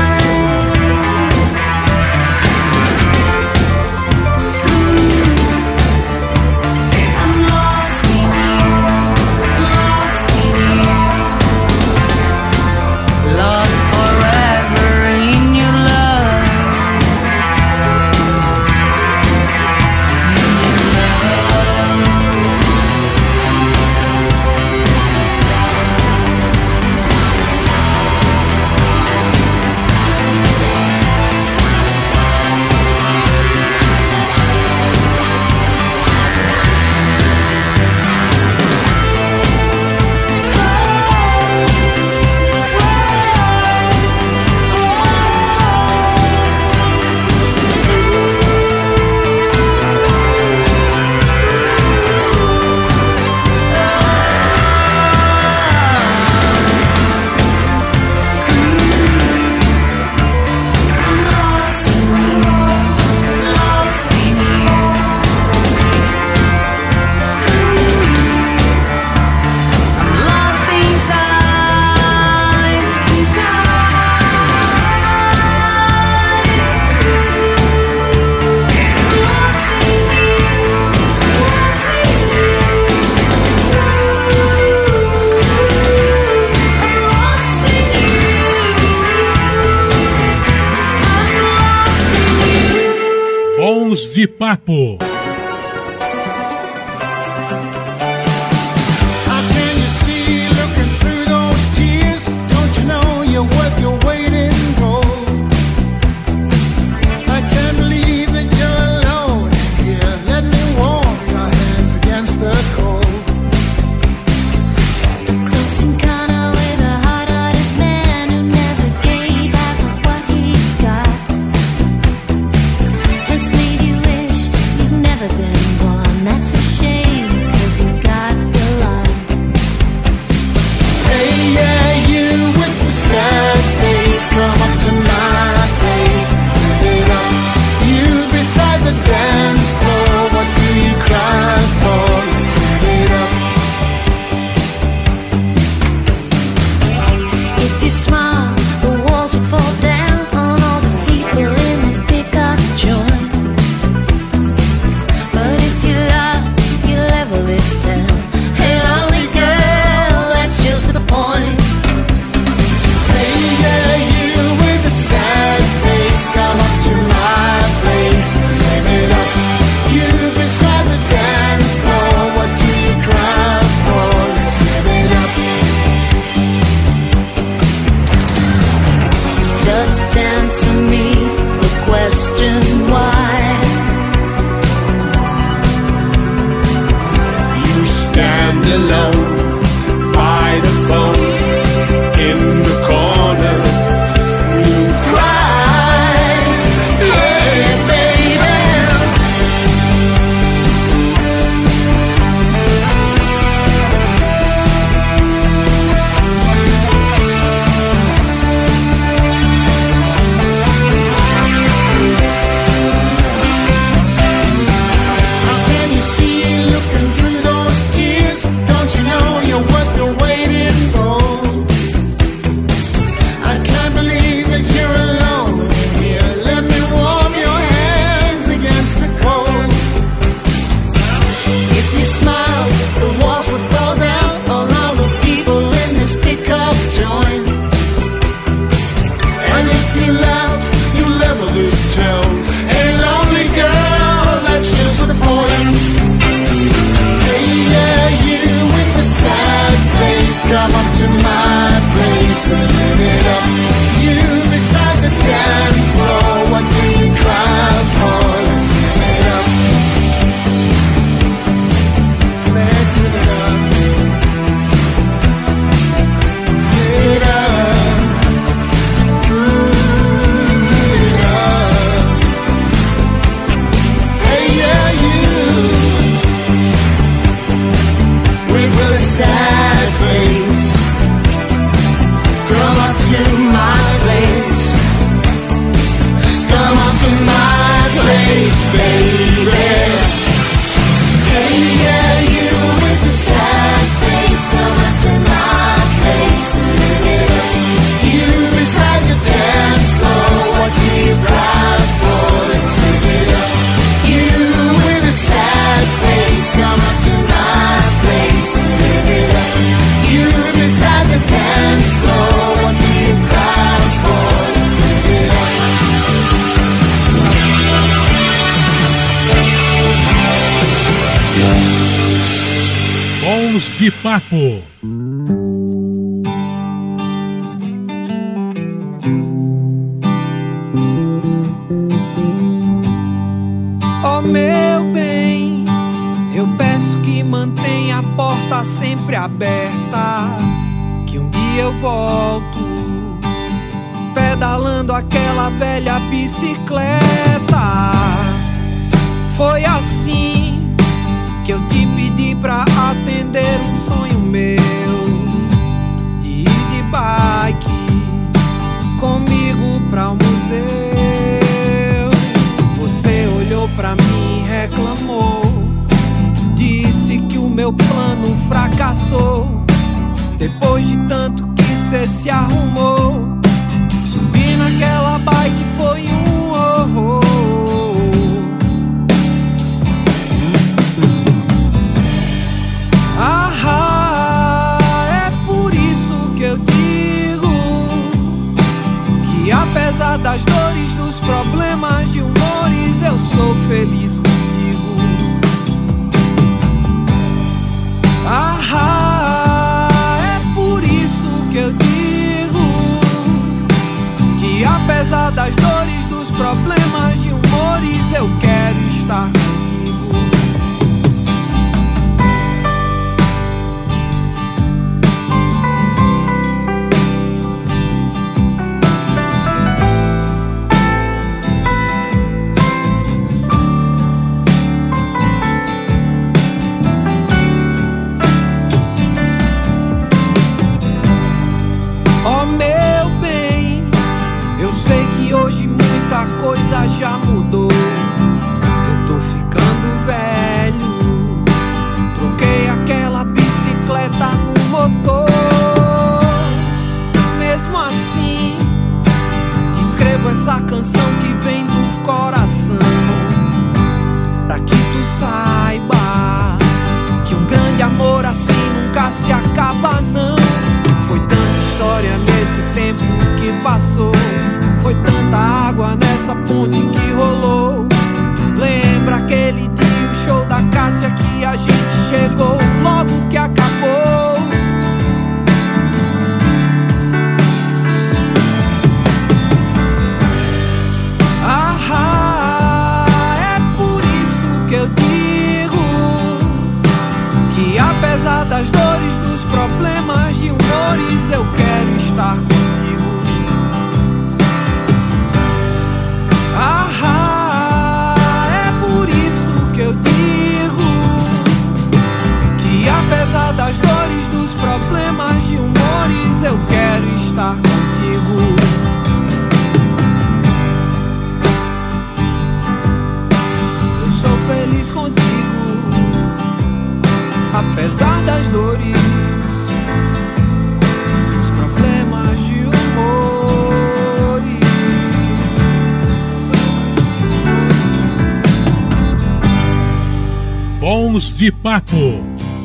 Bons de Papo. De Papo. Oh meu bem, eu peço que mantenha a porta sempre aberta, que um dia eu volto, pedalando aquela velha bicicleta. Foi assim que eu te pedi pra atender um sonho meu, de ir de bike comigo pra um museu. Você olhou pra mim e reclamou, disse que o meu plano fracassou. Depois de tanto que cê se arrumou, subir naquela bike foi um horror. Apesar das dores, dos problemas, de humores eu sou feliz contigo. É por isso que eu digo que apesar das dores, dos problemas, de humores, eu quero estar contigo. Coisa já mudou, eu tô ficando velho. Troquei aquela bicicleta no motor. Mesmo assim, te escrevo essa canção que vem do coração, pra que tu saiba que um grande amor assim nunca se acaba não. Foi tanta história nesse tempo que passou, foi tanta água nessa ponte que rolou. Lembra aquele dia, o show da Cássia, que a gente chegou logo que acabou. É por isso que eu digo que apesar das dores, dos problemas, de humores, eu quero estar contigo. É por isso que eu digo que apesar das dores, dos problemas, de humores, eu quero estar contigo. Eu sou feliz contigo, apesar das dores, dos problemas, de humores. Bons de Papo.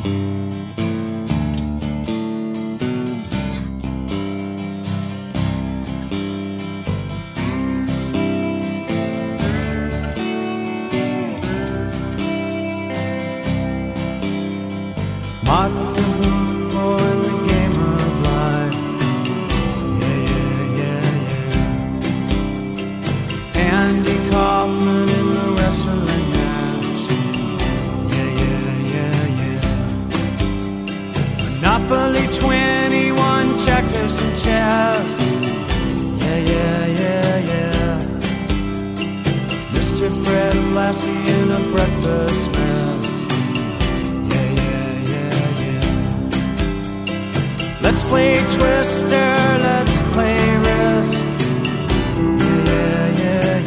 Monopoly 21, checkers and chess. Yeah. Mr. Fred Lassie in a breakfast mess. Yeah. Let's play Twister, let's play Risk. Yeah.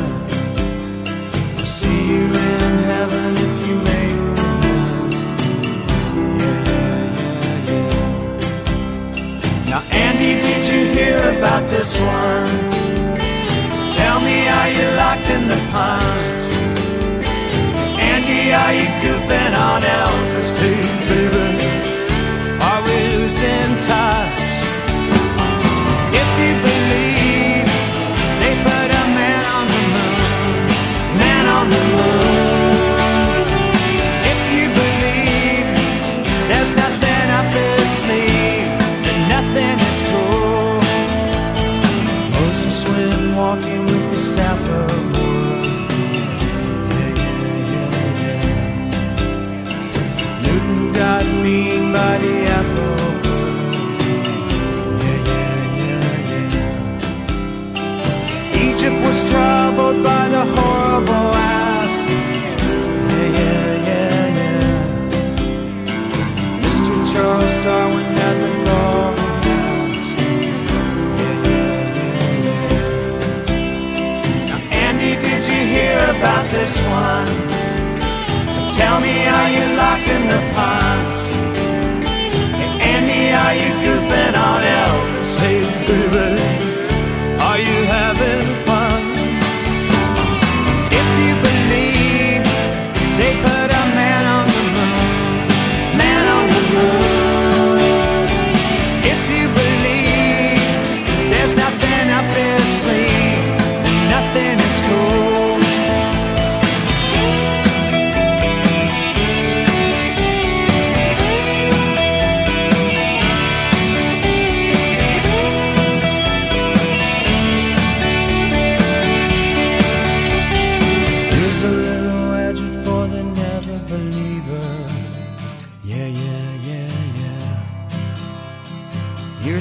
I'll see you in heaven if you make the list. Yeah. Now, Andy, did you hear about this one? Tell me, are you locked in the punch? Andy, are you goofing on Elvis too, baby? Are we losing touch? If you believe they put a man on the moon, man on the moon. If you believe there's nothing up his sleeve, then nothing is cool. Moses went walking with the staff of wood. Yeah. Newton got mean by the apple. Egypt was troubled by the horrible asp. Yeah. Mr. Charles Darwin had the golden mask. Yeah. Now, Andy, did you hear about this one? Tell me, are you locked in the punch? Hey, Andy, are you goofing on Elvis? Hey, baby, are you having fun? If you believe they put a man on the moon, man on the moon. If you believe there's nothing up their sleeve, and nothing is cool.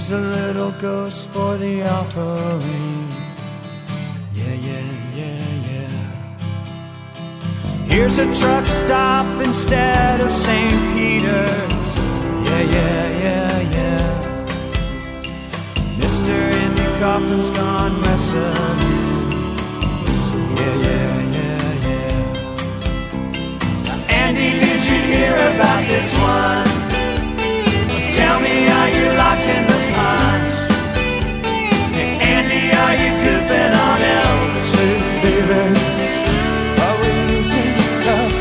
Here's a little ghost for the offering. Yeah, yeah, yeah, yeah. Here's a truck stop instead of St. Peter's. Yeah, yeah, yeah, yeah. Mr. Andy Kaufman's gone messing. Yeah, yeah, yeah, yeah. Andy, did you hear about this one? Tell me, are you locked in the pines? Hey, Andy, are you goofing on Elvis? Hey, baby, are we losing tough?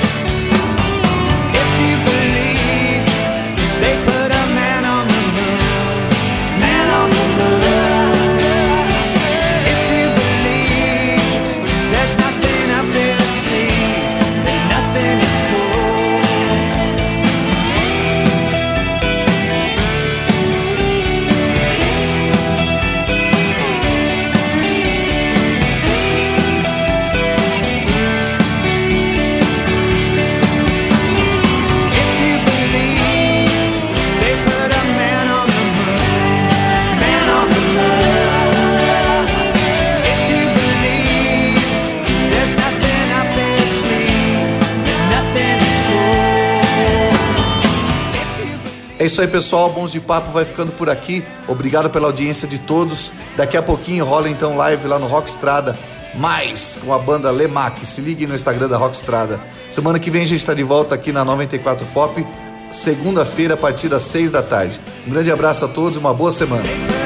If you believe they put a man on the moon, man on the moon. If you believe there's nothing up their sleeve, then nothing is cool. É isso aí, pessoal, Bons de Papo vai ficando por aqui. Obrigado pela audiência de todos. Daqui a pouquinho rola então live lá no Rockstrada, mais com a banda Lemac. Se ligue no Instagram da Rockstrada. Semana que vem a gente está de volta aqui na 94 Pop, segunda-feira a partir das 6 da tarde. Um grande abraço a todos e uma boa semana.